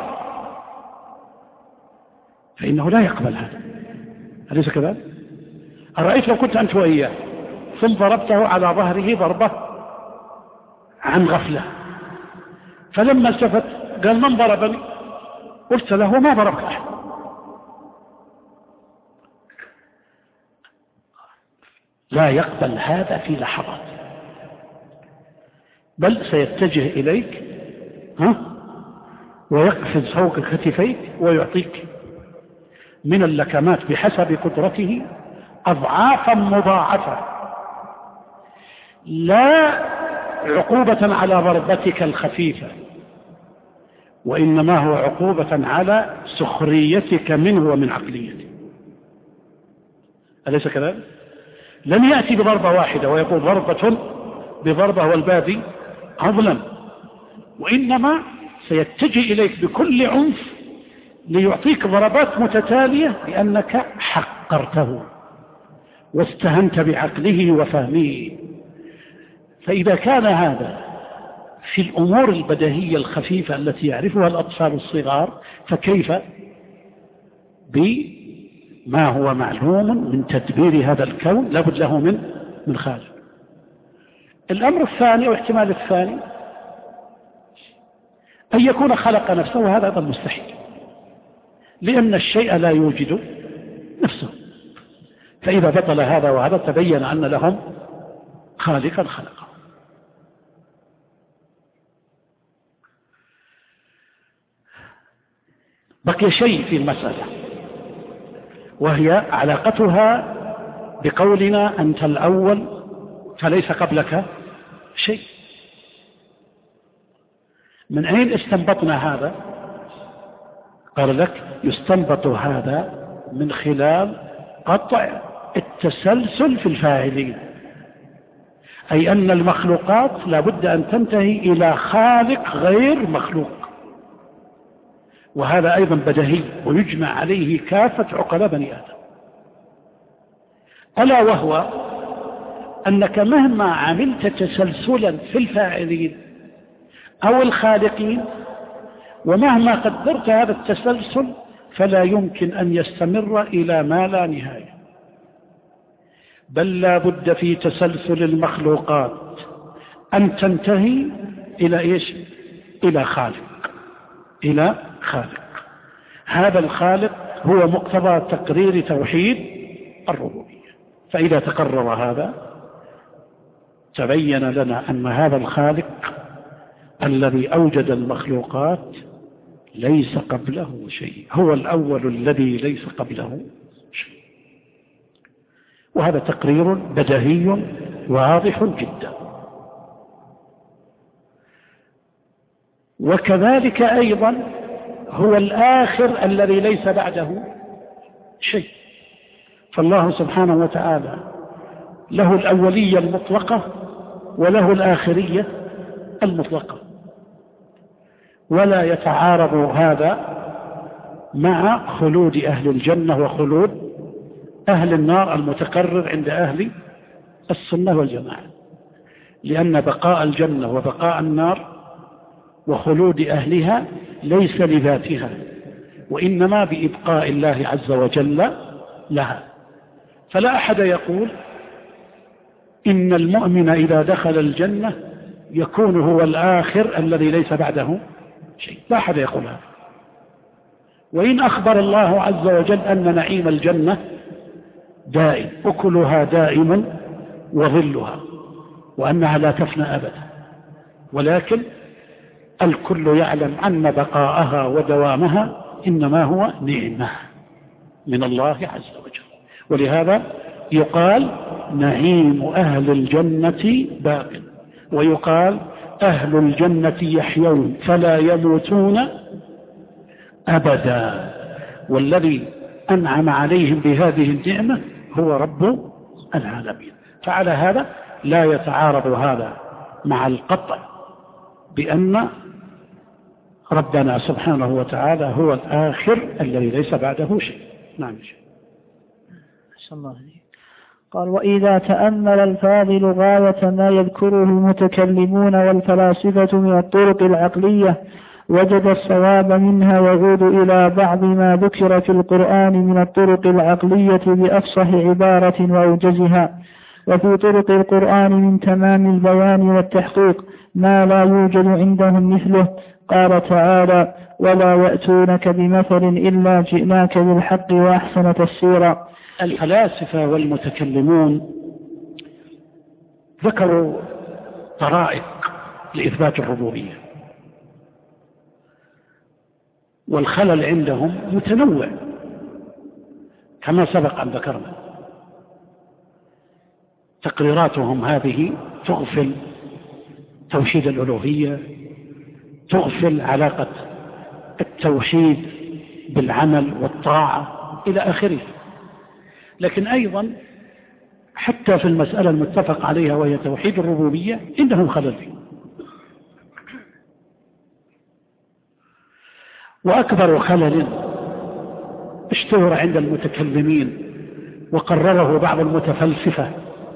فإنه لا يقبل هذا، أليس كذلك؟ أرأيت لو كنت أنت وإياه ثم ضربته على ظهره ضربة عن غفلة، فلما التفت قال من ضربني؟ قلت له ما ضربك أحد. لا يقبل هذا في لحظات، بل سيتجه إليك ها ويقفز فوق كتفيك ويعطيك من اللكمات بحسب قدرته أضعافا مضاعفة، لا عقوبة على ضربتك الخفيفة، وإنما هو عقوبة على سخريتك منه ومن عقليته، أليس كذلك؟ لن يأتي بضربة واحدة ويقول ضربة بضربة والباقي أظلم، وإنما سيتجه إليك بكل عنف ليعطيك ضربات متتالية لأنك حقرته واستهنت بعقله وفهمه. فإذا كان هذا في الأمور البديهية الخفيفة التي يعرفها الأطفال الصغار، فكيف بما هو معلوم من تدبير هذا الكون لابد له من من خالق. الأمر الثاني واحتمال الثاني أن يكون خلق نفسه، وهذا أيضا مستحيل لأن الشيء لا يوجد نفسه، فإذا بطل هذا وهذا تبين أن لهم خالقا خلقه. بقي شيء في المسألة وهي علاقتها بقولنا أنت الأول فليس قبلك شيء. من أين استنبطنا هذا؟ قال لك يستنبط هذا من خلال قطع التسلسل في الفاعلين، أي أن المخلوقات لابد أن تنتهي إلى خالق غير مخلوق، وهذا أيضا بديهي ويجمع عليه كافة عقلاء بني آدم، ألا وهو أنك مهما عملت تسلسلا في الفاعلين أو الخالقين ومهما قدرت هذا التسلسل فلا يمكن أن يستمر إلى ما لا نهاية، بل لا بد في تسلسل المخلوقات أن تنتهي إلى إيش؟ إلى خالق، إلى خالق. هذا الخالق هو مقتضى تقرير توحيد الربوبية. فإذا تقرر هذا تبين لنا أن هذا الخالق الذي أوجد المخلوقات ليس قبله شيء، هو الأول الذي ليس قبله شيء. وهذا تقرير بديهي واضح جدا. وكذلك أيضا هو الآخر الذي ليس بعده شيء. فالله سبحانه وتعالى له الأولية المطلقة وله الآخرية المطلقة، ولا يتعارض هذا مع خلود أهل الجنة وخلود أهل النار المتقرر عند أهل السنة والجماعة، لأن بقاء الجنة وبقاء النار وخلود أهلها ليس لذاتها، وإنما بإبقاء الله عز وجل لها. فلا أحد يقول إن المؤمن إذا دخل الجنة يكون هو الآخر الذي ليس بعده شيء، لا أحد يقول هذا. وإن أخبر الله عز وجل أن نعيم الجنة دائم، أكلها دائما وظلها، وأنها لا تفنى أبدا، ولكن الكل يعلم أن بقاءها ودوامها إنما هو نعمة من الله عز وجل. ولهذا يقال نعيم أهل الجنة باق، ويقال أهل الجنة يحيون فلا يموتون أبدا، والذي أنعم عليهم بهذه النعمة هو رب العالمين. فعلى هذا لا يتعارض هذا مع القطع بأن ربنا سبحانه وتعالى هو الآخر الذي ليس بعده شيء. نعم. الله عليك. قال: وإذا تأمل الفاضل غاية ما يذكره المتكلمون والفلاسفة من الطرق العقلية وجد الصواب منها يعود إلى بعض ما ذكر في القرآن من الطرق العقلية بأفصح عبارة وأوجزها. وفي طرق القرآن من تمام البيان والتحقيق ما لا يوجد عندهم مثله. قال تعالى: ولا يأتونك بمثل إلا جئناك بالحق وأحسن تفسيرا. الفلاسفة والمتكلمون ذكروا طرائق لإثبات الربوبية، والخلل عندهم متنوع كما سبق أن ذكرنا. تقريراتهم هذه تغفل توحيد الألوهية، تغفل علاقة التوحيد بالعمل والطاعة إلى آخره. لكن أيضا حتى في المسألة المتفق عليها وهي توحيد الربوبية عندهم خلل فيه. وأكبر خلل اشتهر عند المتكلمين وقرره بعض المتفلسفة،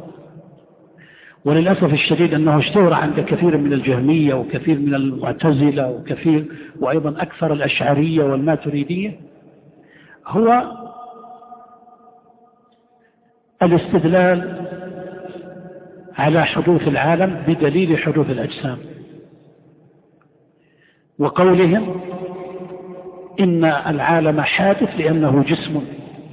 وللأسف الشديد أنه اشتهر عند كثير من الجهمية وكثير من المعتزلة وكثير وأيضا أكثر الأشعرية والماتريدية، هو الاستدلال على حدوث العالم بدليل حدوث الأجسام، وقولهم إن العالم حادث لأنه جسم،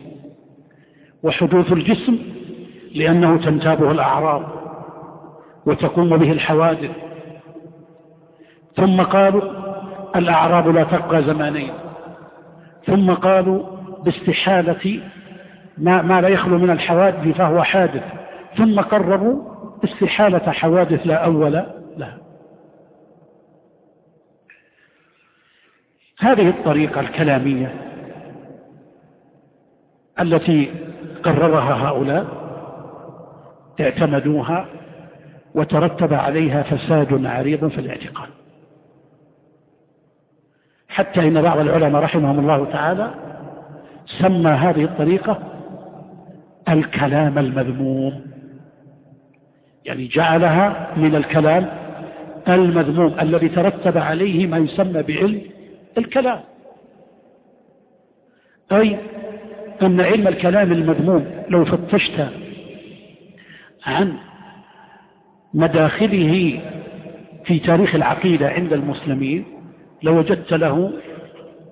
وحدوث الجسم لأنه تنتابه الأعراض وتقوم به الحوادث. ثم قالوا الأعراض لا تبقى زمانين، ثم قالوا باستحالة ما, ما لا يخلو من الحوادث فهو حادث، ثم قرروا استحالة حوادث لا أول لها. هذه الطريقة الكلامية التي قررها هؤلاء اعتمدوها وترتب عليها فساد عريض في الاعتقاد، حتى إن بعض العلماء رحمهم الله تعالى سمى هذه الطريقة الكلام المذموم، يعني جعلها من الكلام المذموم الذي ترتب عليه ما يسمى بعلم الكلام، أي أن علم الكلام المذموم لو فتشت عن مداخله في تاريخ العقيدة عند المسلمين لوجدت له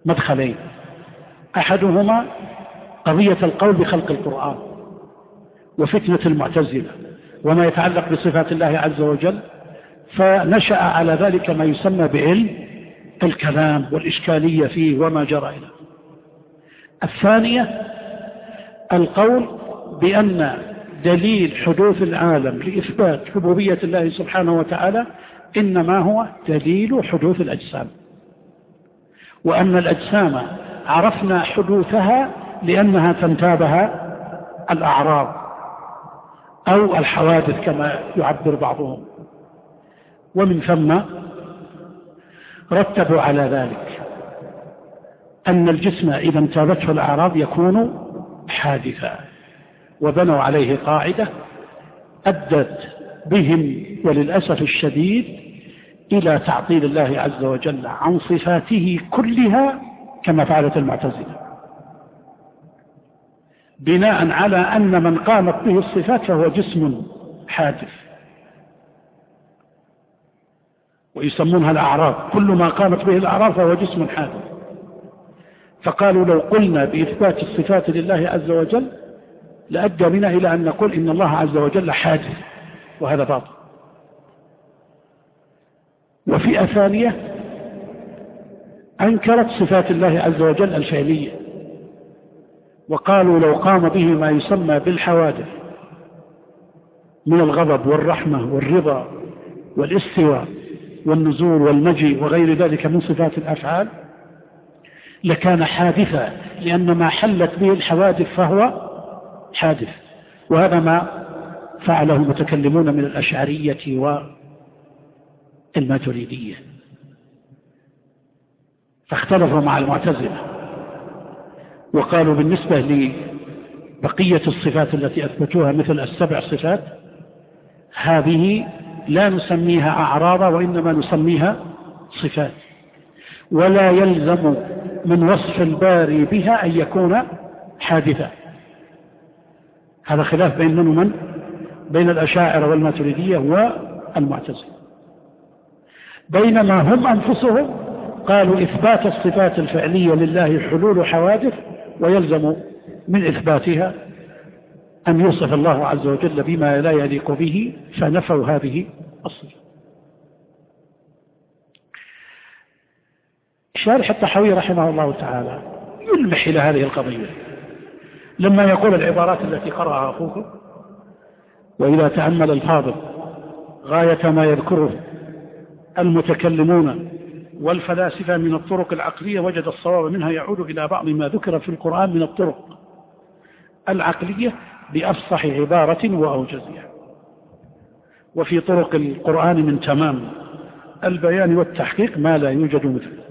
مدخلين: أحدهما قضية القول بخلق القرآن وفتنة المعتزلة وما يتعلق بصفات الله عز وجل، فنشأ على ذلك ما يسمى بعلم الكلام والإشكالية فيه وما جرى إليه. الثانية القول بأن دليل حدوث العالم لإثبات ربوبية الله سبحانه وتعالى إنما هو دليل حدوث الأجسام، وأن الأجسام عرفنا حدوثها لأنها تنتابها الأعراض أو الحوادث كما يعبر بعضهم، ومن ثم رتبوا على ذلك أن الجسم إذا انتابته الأعراض يكون حادثا، وبنوا عليه قاعدة أدت بهم وللأسف الشديد إلى تعطيل الله عز وجل عن صفاته كلها كما فعلت المعتزلة، بناء على أن من قامت به الصفات فهو جسم حادث، ويسمونها الأعراض، كل ما قامت به الأعراض فهو جسم حادث. فقالوا لو قلنا بإثبات الصفات لله عز وجل لأدى بنا إلى أن نقول إن الله عز وجل حادث، وهذا باطل. وفئة ثانية أنكرت صفات الله عز وجل الفعلية، وقالوا لو قام به ما يسمى بالحوادث من الغضب والرحمة والرضا والاستواء والنزول والمجيء وغير ذلك من صفات الأفعال لكان حادثا، لأن ما حلت به الحوادث فهو حادث. وهذا ما فعله المتكلمون من الأشعرية والماتريدية، فاختلفوا مع المعتزلة وقالوا بالنسبة لبقية الصفات التي أثبتوها مثل السبع صفات هذه لا نسميها أعراضا وإنما نسميها صفات، ولا يلزم من وصف الباري بها أن يكون حادثا. هذا خلاف بين من ومن؟ بين الأشاعرة والماتريدية والمعتزلة. بينما هم أنفسهم قالوا إثبات الصفات الفعلية لله حلول حوادث، ويلزم من إثباتها أن يوصف الله عز وجل بما لا يليق به، فنفوا هذه الصفة. شارح الطحاوي رحمه الله تعالى يلمح إلى هذه القضية لما يقول العبارات التي قرأها أخوكم: وإذا تأمل الفاضل غاية ما يذكره المتكلمون والفلاسفة من الطرق العقلية وجد الصواب منها يعود إلى بعض ما ذكر في القرآن من الطرق العقلية بأفصح عبارة وأوجزها، وفي طرق القرآن من تمام البيان والتحقيق ما لا يوجد مثله.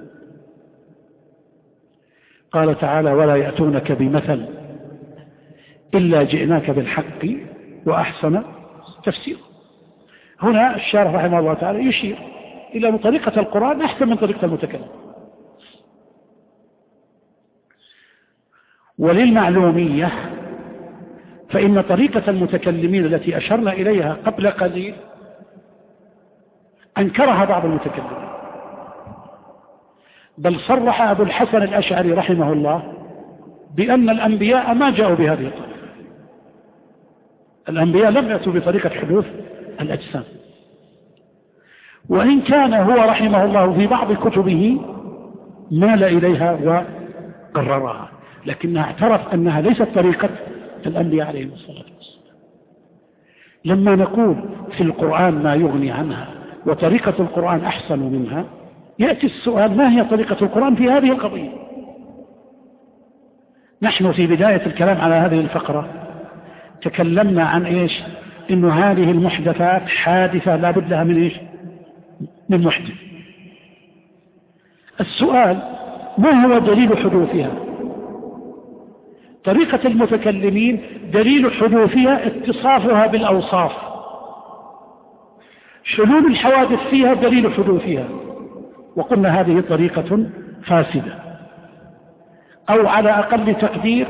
قال تعالى: ولا يأتونك بمثل إلا جئناك بالحق وأحسن تفسير. هنا الشارح رحمه الله تعالى يشير إلى أن طريقة القرآن أحسن من طريقة المتكلم. وللمعلومية فإن طريقة المتكلمين التي أشرنا إليها قبل قليل أنكرها بعض المتكلمين، بل صرح أبو الحسن الأشعري رحمه الله بأن الأنبياء ما جاءوا بهذه الطريقة. الأنبياء لم يأتوا بطريقة حدوث الأجسام، وإن كان هو رحمه الله في بعض كتبه مال إليها وقررها، لكنها اعترف أنها ليست طريقة الأنبياء عليهم الصلاة والسلام. لما نقول في القرآن ما يغني عنها وطريقة القرآن أحسن منها، يأتي السؤال: ما هي طريقة القرآن في هذه القضية؟ نحن في بداية الكلام على هذه الفقرة تكلمنا عن إيش؟ إنه هذه المحدثات حادثة لا بد لها من إيش؟ من محدث. السؤال: ما هو دليل حدوثها؟ طريقة المتكلمين دليل حدوثها اتصافها بالأوصاف، حلول الحوادث فيها دليل حدوثها، وقلنا هذه طريقة فاسدة، أو على أقل تقدير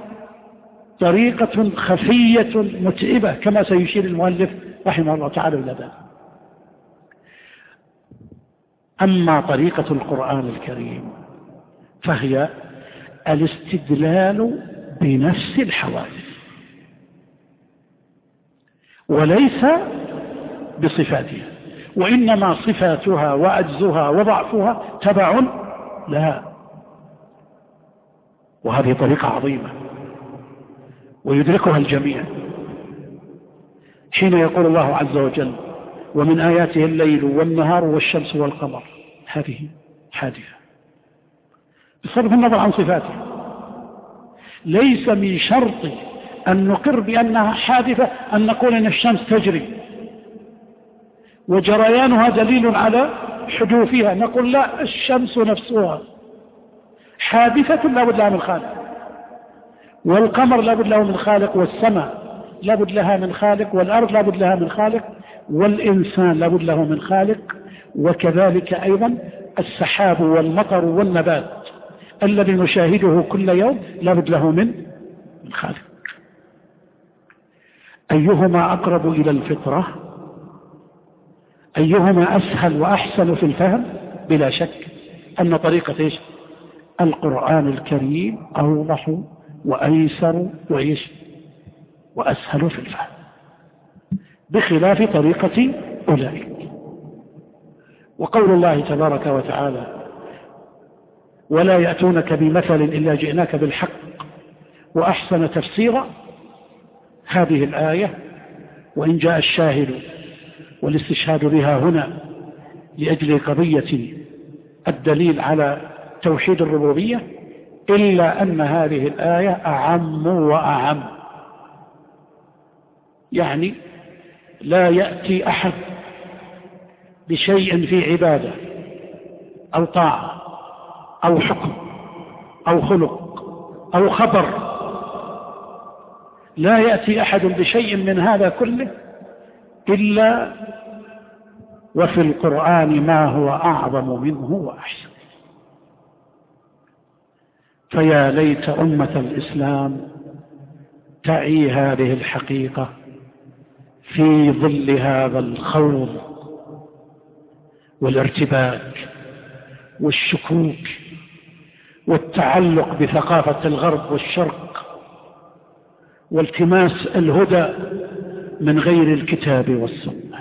طريقة خفية متعبة كما سيشير المؤلف رحمه الله تعالى إلى ذلك. أما طريقة القرآن الكريم فهي الاستدلال بنفس الحوادث وليس بصفاتها، وإنما صفاتها وعجزها وضعفها تبع لها. وهذه طريقة عظيمة ويدركها الجميع حين يقول الله عز وجل ومن آياته الليل والنهار والشمس والقمر، هذه حادثة بصرف النظر عن صفاتها. ليس من شرط أن نقر بأنها حادثة أن نقول أن الشمس تجري وجريانها دليل على حدوثها، نقول لا، الشمس نفسها حادثة لا بد لها من خالق، والقمر لا بد له من خالق، والسماء لا بد لها من خالق، والأرض لا بد لها من خالق، والإنسان لا بد له من خالق، وكذلك أيضا السحاب والمطر والنبات الذي نشاهده كل يوم لا بد له من خالق. أيهما أقرب إلى الفطرة؟ أيهما أسهل وأحسن في الفهم؟ بلا شك أن طريقة إيش؟ القرآن الكريم أوضح وأيسر وإيش؟ وأسهل في الفهم، بخلاف طريقة أولئك. وقول الله تبارك وتعالى ولا يأتونك بمثل إلا جئناك بالحق وأحسن تفسيرا، هذه الآية وإن جاء الشاهد والاستشهاد بها هنا لأجل قضية الدليل على توحيد الربوبية، إلا أن هذه الآية أعم وأعم، يعني لا يأتي أحد بشيء في عبادة أو طاعة أو حكم أو خلق أو خبر، لا يأتي أحد بشيء من هذا كله إلا وفي القرآن ما هو أعظم منه وأحسن. فيا ليت أمة الإسلام تعي هذه الحقيقة في ظل هذا الخوض والارتباك والشكوك والتعلق بثقافة الغرب والشرق والتماس الهدى من غير الكتاب والسنة.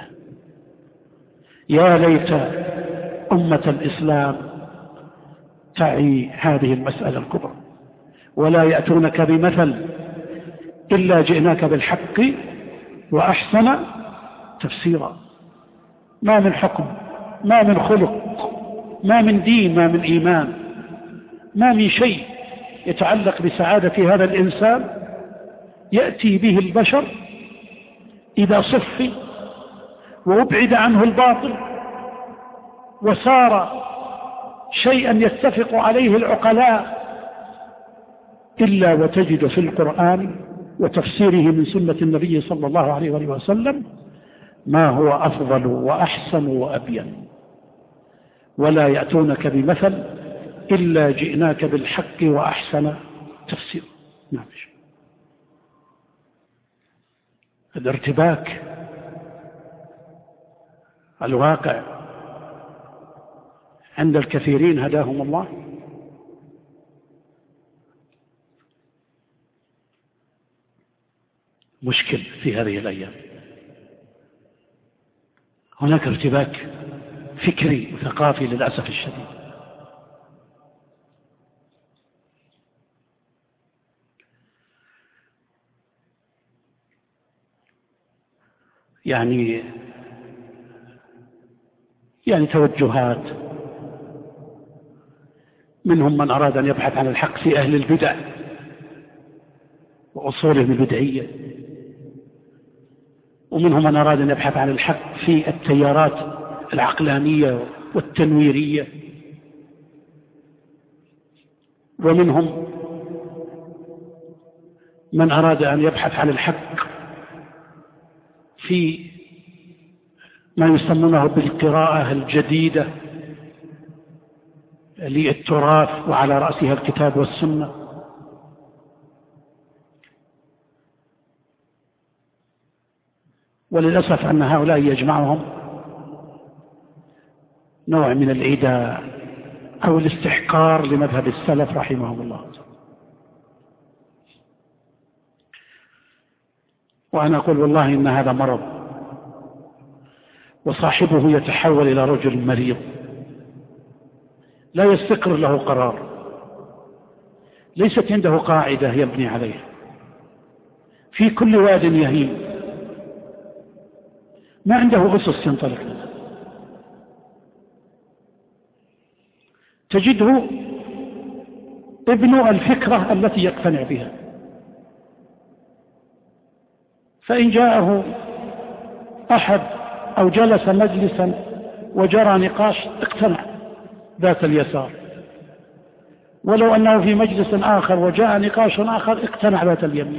يا ليت أمة الإسلام تعي هذه المسألة الكبرى. ولا يأتونك بمثل إلا جئناك بالحق وأحسن تفسيرا. ما من حكم، ما من خلق، ما من دين، ما من إيمان، ما من شيء يتعلق بسعادة هذا الإنسان يأتي به البشر إذا صفي وأبعد عنه الباطل وصار شيئا يتفق عليه العقلاء، إلا وتجد في القرآن وتفسيره من سنة النبي صلى الله عليه وسلم ما هو أفضل وأحسن وأبين. ولا يأتونك بمثل إلا جئناك بالحق وأحسن تفسير. نعم. الارتباك الواقع عند الكثيرين هداهم الله مشكل في هذه الأيام. هناك ارتباك فكري وثقافي للأسف الشديد. يعني يعني توجهات، منهم من أراد أن يبحث عن الحق في أهل البدع وأصولهم البدعية، ومنهم من أراد أن يبحث عن الحق في التيارات العقلانية والتنويرية، ومنهم من أراد أن يبحث عن الحق في ما يسمونه بالقراءة الجديدة للتراث وعلى رأسها الكتاب والسنة. وللأسف أن هؤلاء يجمعهم نوع من العداء أو الاستحقار لمذهب السلف رحمهم الله. وأنا أقول والله إن هذا مرض، وصاحبه يتحول إلى رجل مريض لا يستقر له قرار، ليست عنده قاعدة يبني عليها، في كل واد يهيم، ما عنده أسس ينطلق منها. تجده ابن الفكرة التي يقتنع بها، فإن جاءه أحد أو جلس مجلسا وجرى نقاش اقتنع ذات اليسار، ولو أنه في مجلس آخر وجاء نقاش آخر اقتنع ذات اليمين.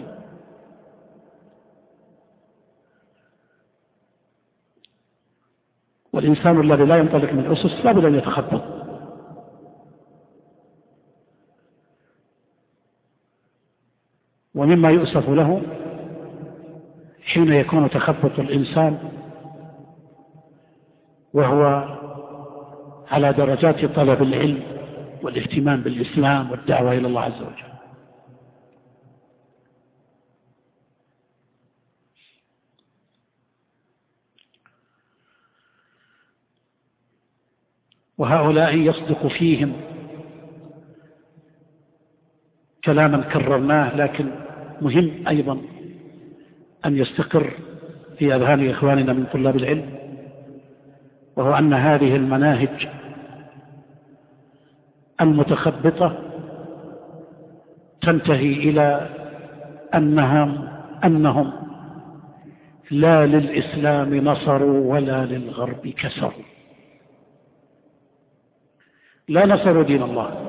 والإنسان الذي لا ينطلق من أسس لا بد أن يتخبط. ومما يؤسف له حين يكون تخبط الإنسان وهو على درجات طلب العلم والاهتمام بالإسلام والدعوة إلى الله عز وجل. وهؤلاء يصدق فيهم كلاما كررناه، لكن مهم أيضا أن يستقر في أذهان إخواننا من طلاب العلم، وهو أن هذه المناهج المتخبطة تنتهي إلى أنهم, أنهم لا للإسلام نصروا ولا للغرب كسروا، لا نصروا دين الله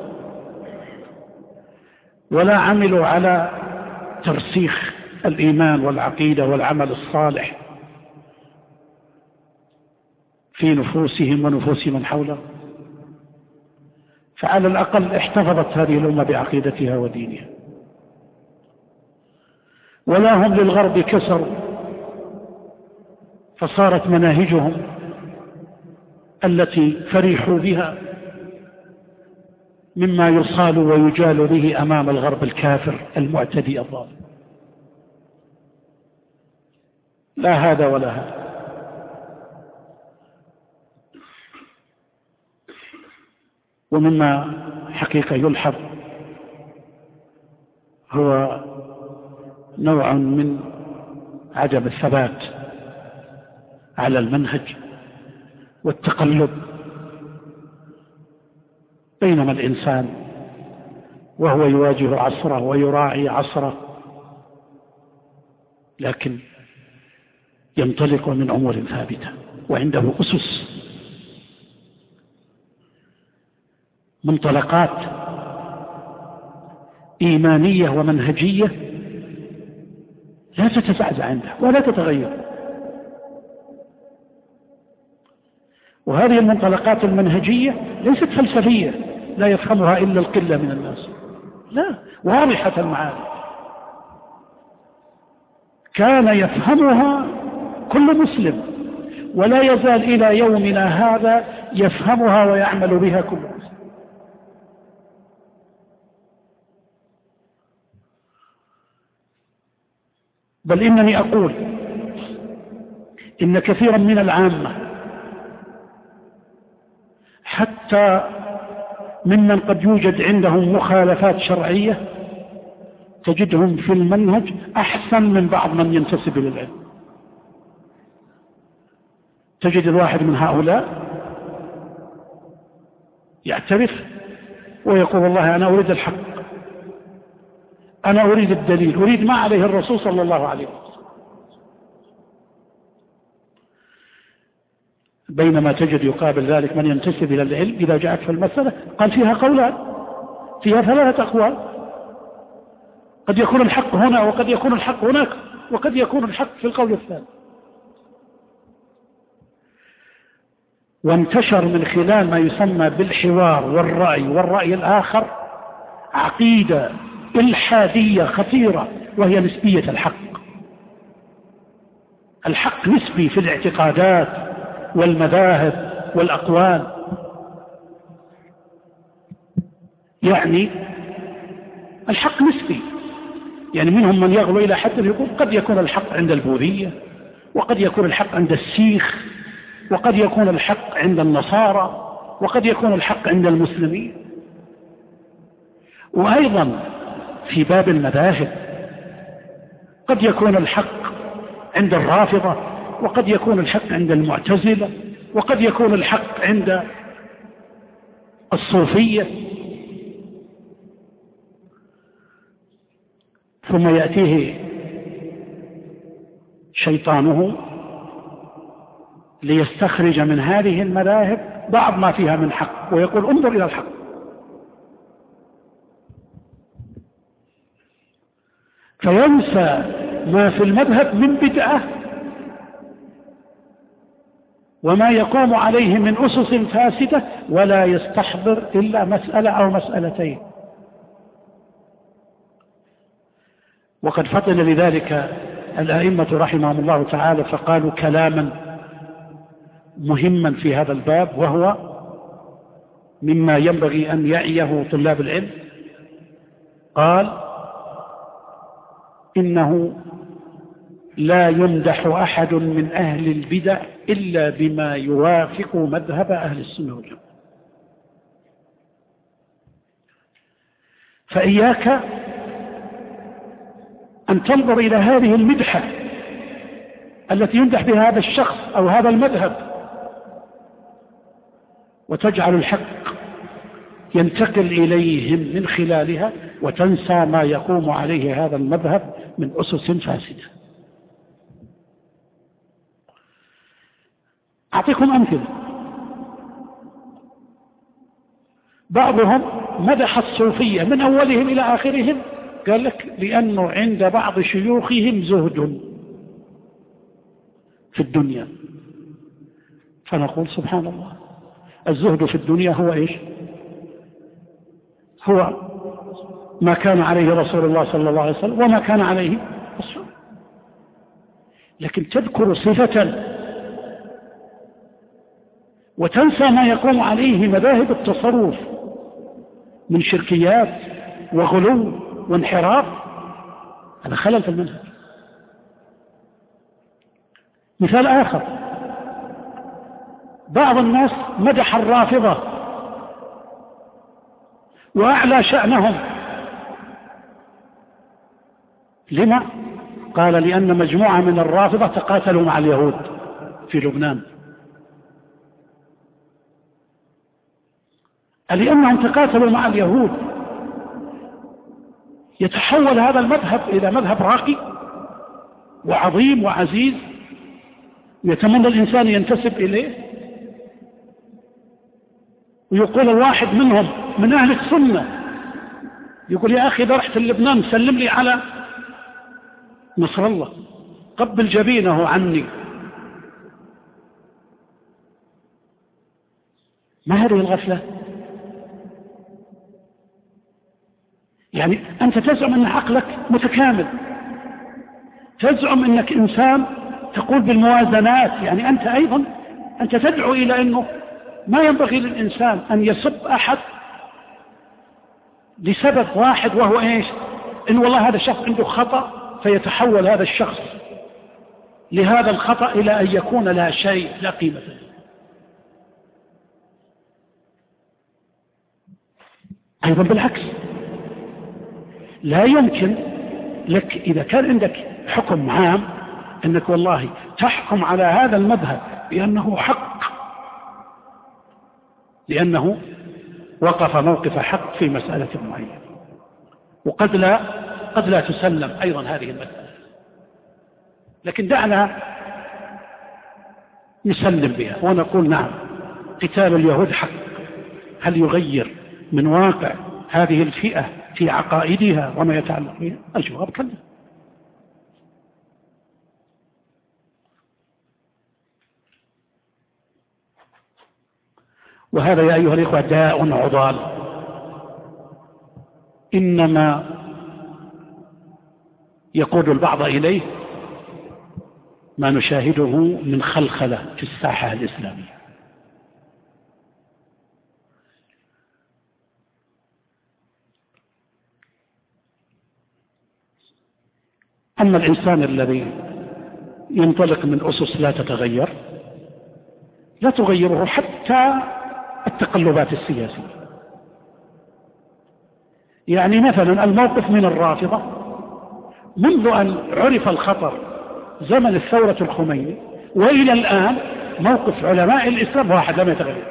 ولا عملوا على ترسيخ الإيمان والعقيدة والعمل الصالح في نفوسهم ونفوس من حولهم، فعلى الأقل احتفظت هذه الأمة بعقيدتها ودينها. ولا هم للغرب كسروا، فصارت مناهجهم التي فرحوا بها مما يصال ويجال به أمام الغرب الكافر المعتدي الظالم. لا هذا ولا هذا. ومما حقيقة يلحظ هو نوع من عدم الثبات على المنهج والتقلب، بينما الإنسان وهو يواجه عصره ويراعي عصره لكن ينطلق من أمور ثابتة وعنده أسس، منطلقات إيمانية ومنهجية لا تتزعزع عنده ولا تتغير. وهذه المنطلقات المنهجية ليست فلسفية لا يفهمها إلا القلة من الناس، لا، واضحة المعاني، كان يفهمها كل مسلم، ولا يزال إلى يومنا هذا يفهمها ويعمل بها كل مسلم. بل إنني أقول إن كثيرا من العامة حتى ممن قد يوجد عندهم مخالفات شرعية تجدهم في المنهج أحسن من بعض من ينتسب إلى العلم. تجد الواحد من هؤلاء يعترف ويقول والله أنا أريد الحق، أنا أريد الدليل، أريد ما عليه الرسول صلى الله عليه وسلم، بينما تجد يقابل ذلك من ينتسب إلى العلم إذا جاءت في المسألة قال فيها قولان، فيها ثلاثة أقوال، قد يكون الحق هنا وقد يكون الحق هناك وقد يكون الحق في القول الثاني. وانتشر من خلال ما يسمى بالحوار والرأي والرأي الآخر عقيدة إلحادية خطيرة، وهي نسبية الحق. الحق نسبي في الاعتقادات والمذاهب والأقوال، يعني الحق نسبي، يعني منهم من يغلو إلى حد يقول قد يكون الحق عند البوذية، وقد يكون الحق عند السيخ، وقد يكون الحق عند النصارى، وقد يكون الحق عند المسلمين. وأيضا في باب المذاهب قد يكون الحق عند الرافضة، وقد يكون الحق عند المعتزلة، وقد يكون الحق عند الصوفية. ثم يأتيه شيطانه ليستخرج من هذه المذاهب بعض ما فيها من حق، ويقول انظر إلى الحق. فينسى ما في المذهب من بدعة وما يقوم عليه من أسس فاسدة، ولا يستحضر إلا مسألة أو مسألتين. وقد فطن لذلك الأئمة رحمهم الله تعالى فقالوا كلاما مهما في هذا الباب، وهو مما ينبغي أن يعيه طلاب العلم. قال إنه لا يمدح أحد من أهل البدع إلا بما يوافق مذهب أهل السنة والجماعة. فإياك أن تنظر إلى هذه المدحة التي يمدح بها هذا الشخص أو هذا المذهب وتجعل الحق ينتقل إليهم من خلالها، وتنسى ما يقوم عليه هذا المذهب من أسس فاسدة. أعطيكم أمثلة. بعضهم مدح الصوفية من أولهم إلى آخرهم، قال لك لأنه عند بعض شيوخهم زهد في الدنيا. فنقول سبحان الله، الزهد في الدنيا هو إيش؟ هو ما كان عليه رسول الله صلى الله عليه وسلم وما كان عليه الصحابة. لكن تذكر صفة وتنسى ما يقوم عليه مذاهب التصرف من شركيات وغلو وانحراف، هذا خلل في المنهج. مثال آخر، بعض الناس مدح الرافضة وأعلى شأنهم. لما؟ قال لأن مجموعة من الرافضة تقاتلوا مع اليهود في لبنان. لأنهم تقاتلوا مع اليهود يتحول هذا المذهب إلى مذهب راقي وعظيم وعزيز يتمنى الإنسان ينتسب إليه. ويقول الواحد منهم من أهل السنة يقول يا أخي إذا رحت لبنان سلم لي على نصر الله، قبل جبينه عني. ما هذه الغفلة؟ يعني أنت تزعم أن عقلك متكامل، تزعم أنك إنسان تقول بالموازنات، يعني أنت أيضا أنت تدعو إلى أنه ما ينبغي للإنسان أن يسب أحد لسبب واحد، وهو إيش؟ إن والله هذا الشخص عنده خطأ، فيتحول هذا الشخص لهذا الخطأ إلى أن يكون لا شيء لا قيمة له. أيضا بالعكس، لا يمكن لك إذا كان عندك حكم عام أنك والله تحكم على هذا المذهب بأنه حق، لأنه وقف موقف حق في مسألة معينة، وقد لا قد لا تسلم أيضا هذه المسألة، لكن دعنا نسلم بها ونقول نعم قتال اليهود حق. هل يغير من واقع هذه الفئة في عقائدها وما يتعلق بها؟ الجواب كلا. وهذا يا أيها الإخوة داء عضال، إنما يقود البعض إليه ما نشاهده من خلخلة في الساحة الإسلامية. أما الإنسان الذي ينطلق من أسس لا تتغير لا تغيره حتى التقلبات السياسية. يعني مثلا الموقف من الرافضة منذ أن عرف الخطر زمن الثورة الخميني وإلى الآن موقف علماء الإسلام واحد لم يتغير.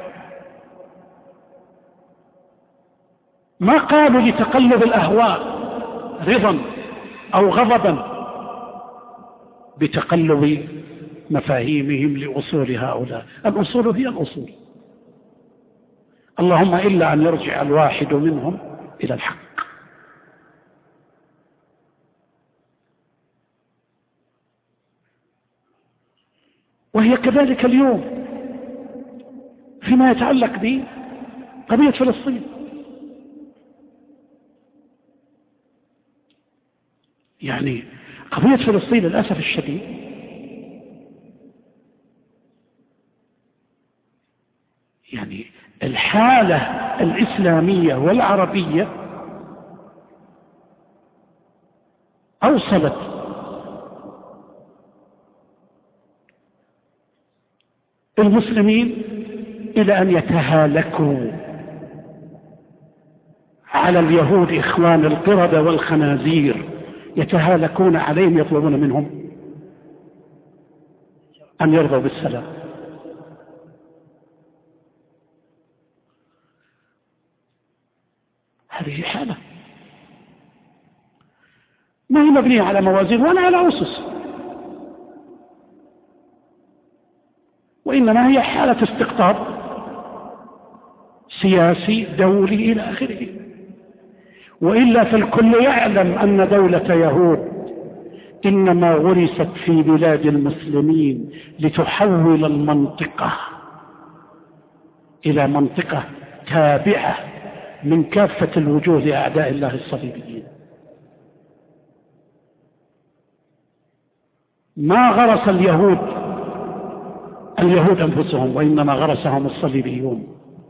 ما قالوا لتقلب الأهواء رضا أو غضبا بتقلب مفاهيمهم لأصول هؤلاء. الأصول هي الأصول، اللهم إلا أن يرجع الواحد منهم إلى الحق. وهي كذلك اليوم فيما يتعلق بقضية فلسطين. يعني قضية فلسطين للأسف الشديد يعني الحالة الإسلامية والعربية أوصلت المسلمين إلى أن يتهالكوا على اليهود إخوان القردة والخنازير، يتهالكون عليهم يطلبون منهم أن يرضوا بالسلام. هذه حالة ما هي مبنية على موازين ولا على أسس، وإنما هي حالة استقطاب سياسي دولي إلى آخره. وإلا فالكل يعلم أن دولة يهود إنما غرست في بلاد المسلمين لتحول المنطقة إلى منطقة تابعة من كافة الوجوه لأعداء الله الصليبيين. ما غرس اليهود اليهود أنفسهم، وإنما غرسهم الصليبيون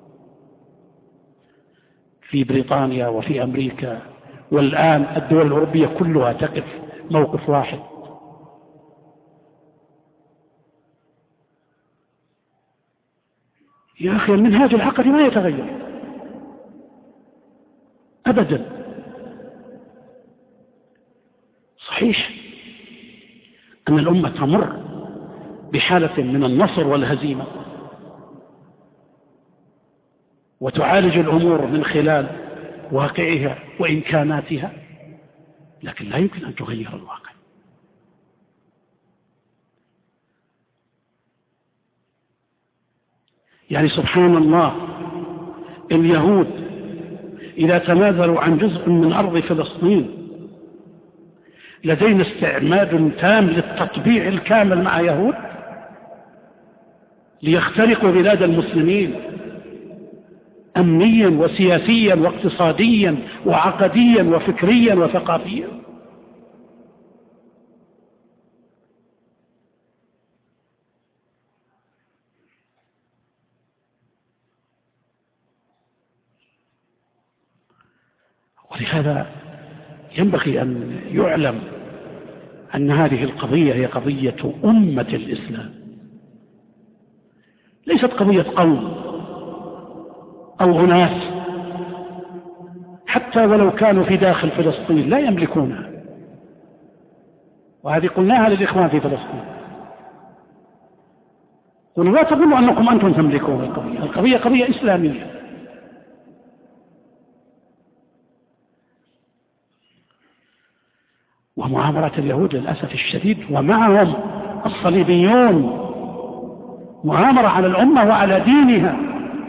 في بريطانيا وفي أمريكا، والآن الدول الأوروبية كلها تقف موقف واحد. يا أخي المنهاج العقدي ما يتغير أبدا. صحيح أن الأمة تمر بحالة من النصر والهزيمة وتعالج الأمور من خلال واقعها وإمكاناتها، لكن لا يمكن أن تغير الواقع. يعني سبحان الله، اليهود إذا تنازلوا عن جزء من أرض فلسطين لدينا استعماد تام للتطبيع الكامل مع يهود ليخترقوا بلاد المسلمين أمنيا وسياسيا واقتصاديا وعقديا وفكريا وثقافيا. ولهذا ينبغي أن يعلم أن هذه القضية هي قضية أمة الإسلام، ليست قضية قوم أو أناس، حتى ولو كانوا في داخل فلسطين لا يملكونها. وهذه قلناها للإخوان في فلسطين، قلوا لا تقولوا أنكم أنتم تملكون القضية، القضية قضية إسلامية. ومؤامرة اليهود للأسف الشديد ومعهم الصليبيون مؤامرة على الأمة وعلى دينها،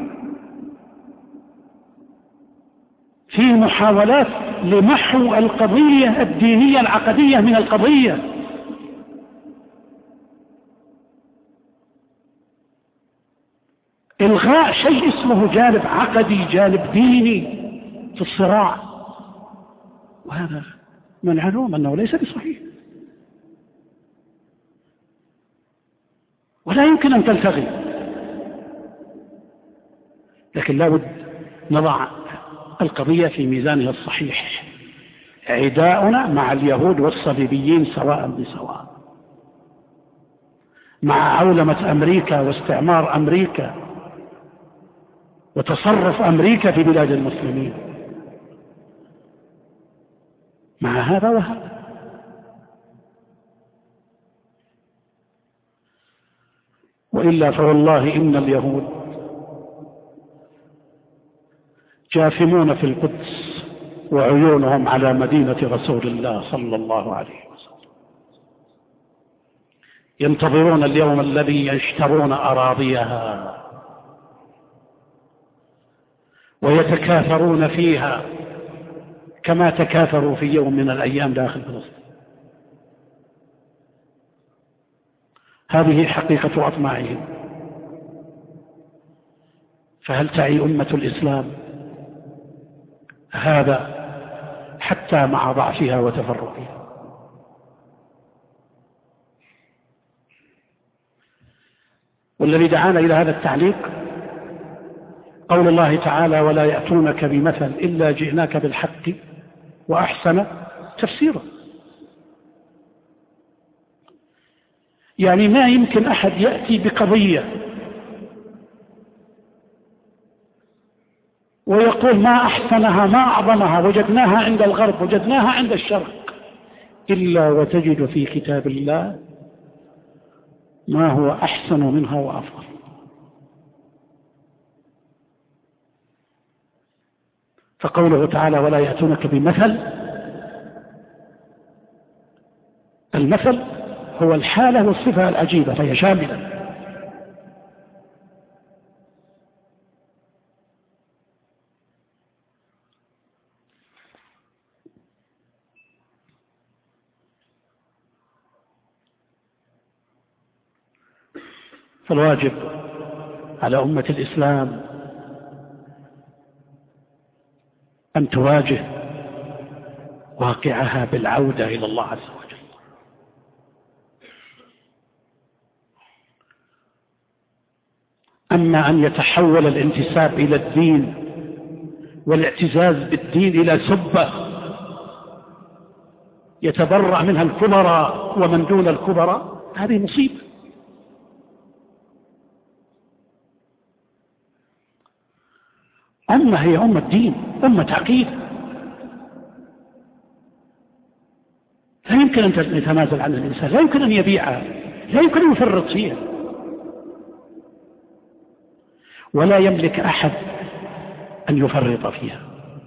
في محاولات لمحو القضية الدينية العقدية من القضية. إلغاء شيء اسمه جانب عقدي جانب ديني في الصراع، وهذا من علوم أنه ليس بصحيح ولا يمكن أن تلتغي. لكن لا بد نضع القضية في ميزانها الصحيح. عداؤنا مع اليهود والصليبيين سواء بسواء، مع عولمة أمريكا واستعمار أمريكا وتصرف أمريكا في بلاد المسلمين، مع هذا وهذا. وإلا فوالله إن اليهود جاثمون في القدس وعيونهم على مدينة رسول الله صلى الله عليه وسلم، ينتظرون اليوم الذي يشترون أراضيها ويتكاثرون فيها كما تكاثروا في يوم من الأيام داخل فلسطين. هذه حقيقة أطماعهم. فهل تعي أمة الإسلام هذا حتى مع ضعفها وتفرقها؟ والذي دعانا إلى هذا التعليق قول الله تعالى: ولا يأتونك بمثل إلا جئناك بالحق وأحسن تفسيرا. يعني ما يمكن أحد يأتي بقضية ويقول ما أحسنها ما أعظمها، وجدناها عند الغرب وجدناها عند الشرق، إلا وتجد في كتاب الله ما هو أحسن منها وأفضل. فقوله تعالى: ولا يأتونك بمثل، المثل هو الحالة والصفة العجيبة فهي شاملة. فالواجب على أمة الإسلام أن تواجه واقعها بالعودة إلى الله عز وجل. أما أن يتحول الانتساب إلى الدين والاعتزاز بالدين إلى سبة يتبرع منها الكبراء ومن دون الكبراء، هذه مصيبة. أمة هي أمة دين، أمة عقيدة، لا يمكن أن يتنازل عنها الإنسان، لا يمكن أن يبيعها، لا يمكن أن يفرط فيها، ولا يملك أحد أن يفرط فيها،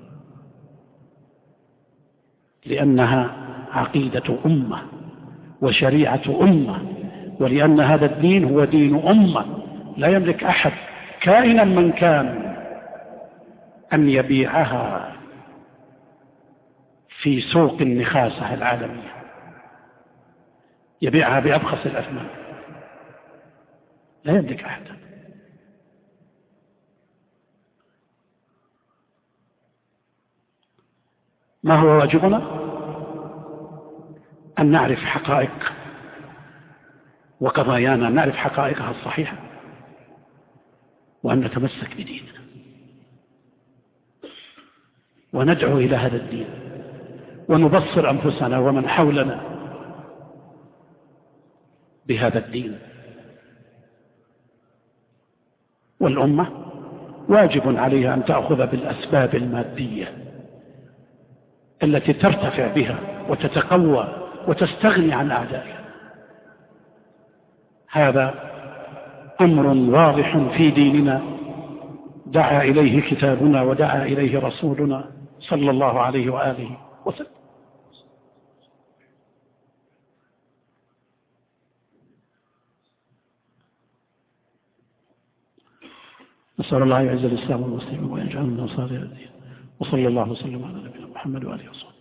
لأنها عقيدة أمة وشريعة أمة، ولأن هذا الدين هو دين أمة. لا يملك أحد كائنا من كان أن يبيعها في سوق النخاسة العالمية، يبيعها بأبخس الأثمان، لا يملك أحد. ما هو واجبنا؟ أن نعرف حقائق وقضايانا، نعرف حقائقها الصحيحة، وأن نتمسك بديننا وندعو إلى هذا الدين ونبصر أنفسنا ومن حولنا بهذا الدين. والأمة واجب عليها أن تأخذ بالأسباب المادية التي ترتفع بها وتتقوى وتستغني عن أعدائها. هذا أمر واضح في ديننا دعا إليه كتابنا ودعا إليه رسولنا صلى الله عليه وآله وسلم. نسأل الله يعز الإسلام والمسلمين ويجعلنا من أنصار الدين، وصلى الله وسلم على نبينا محمد وآله وصحبه.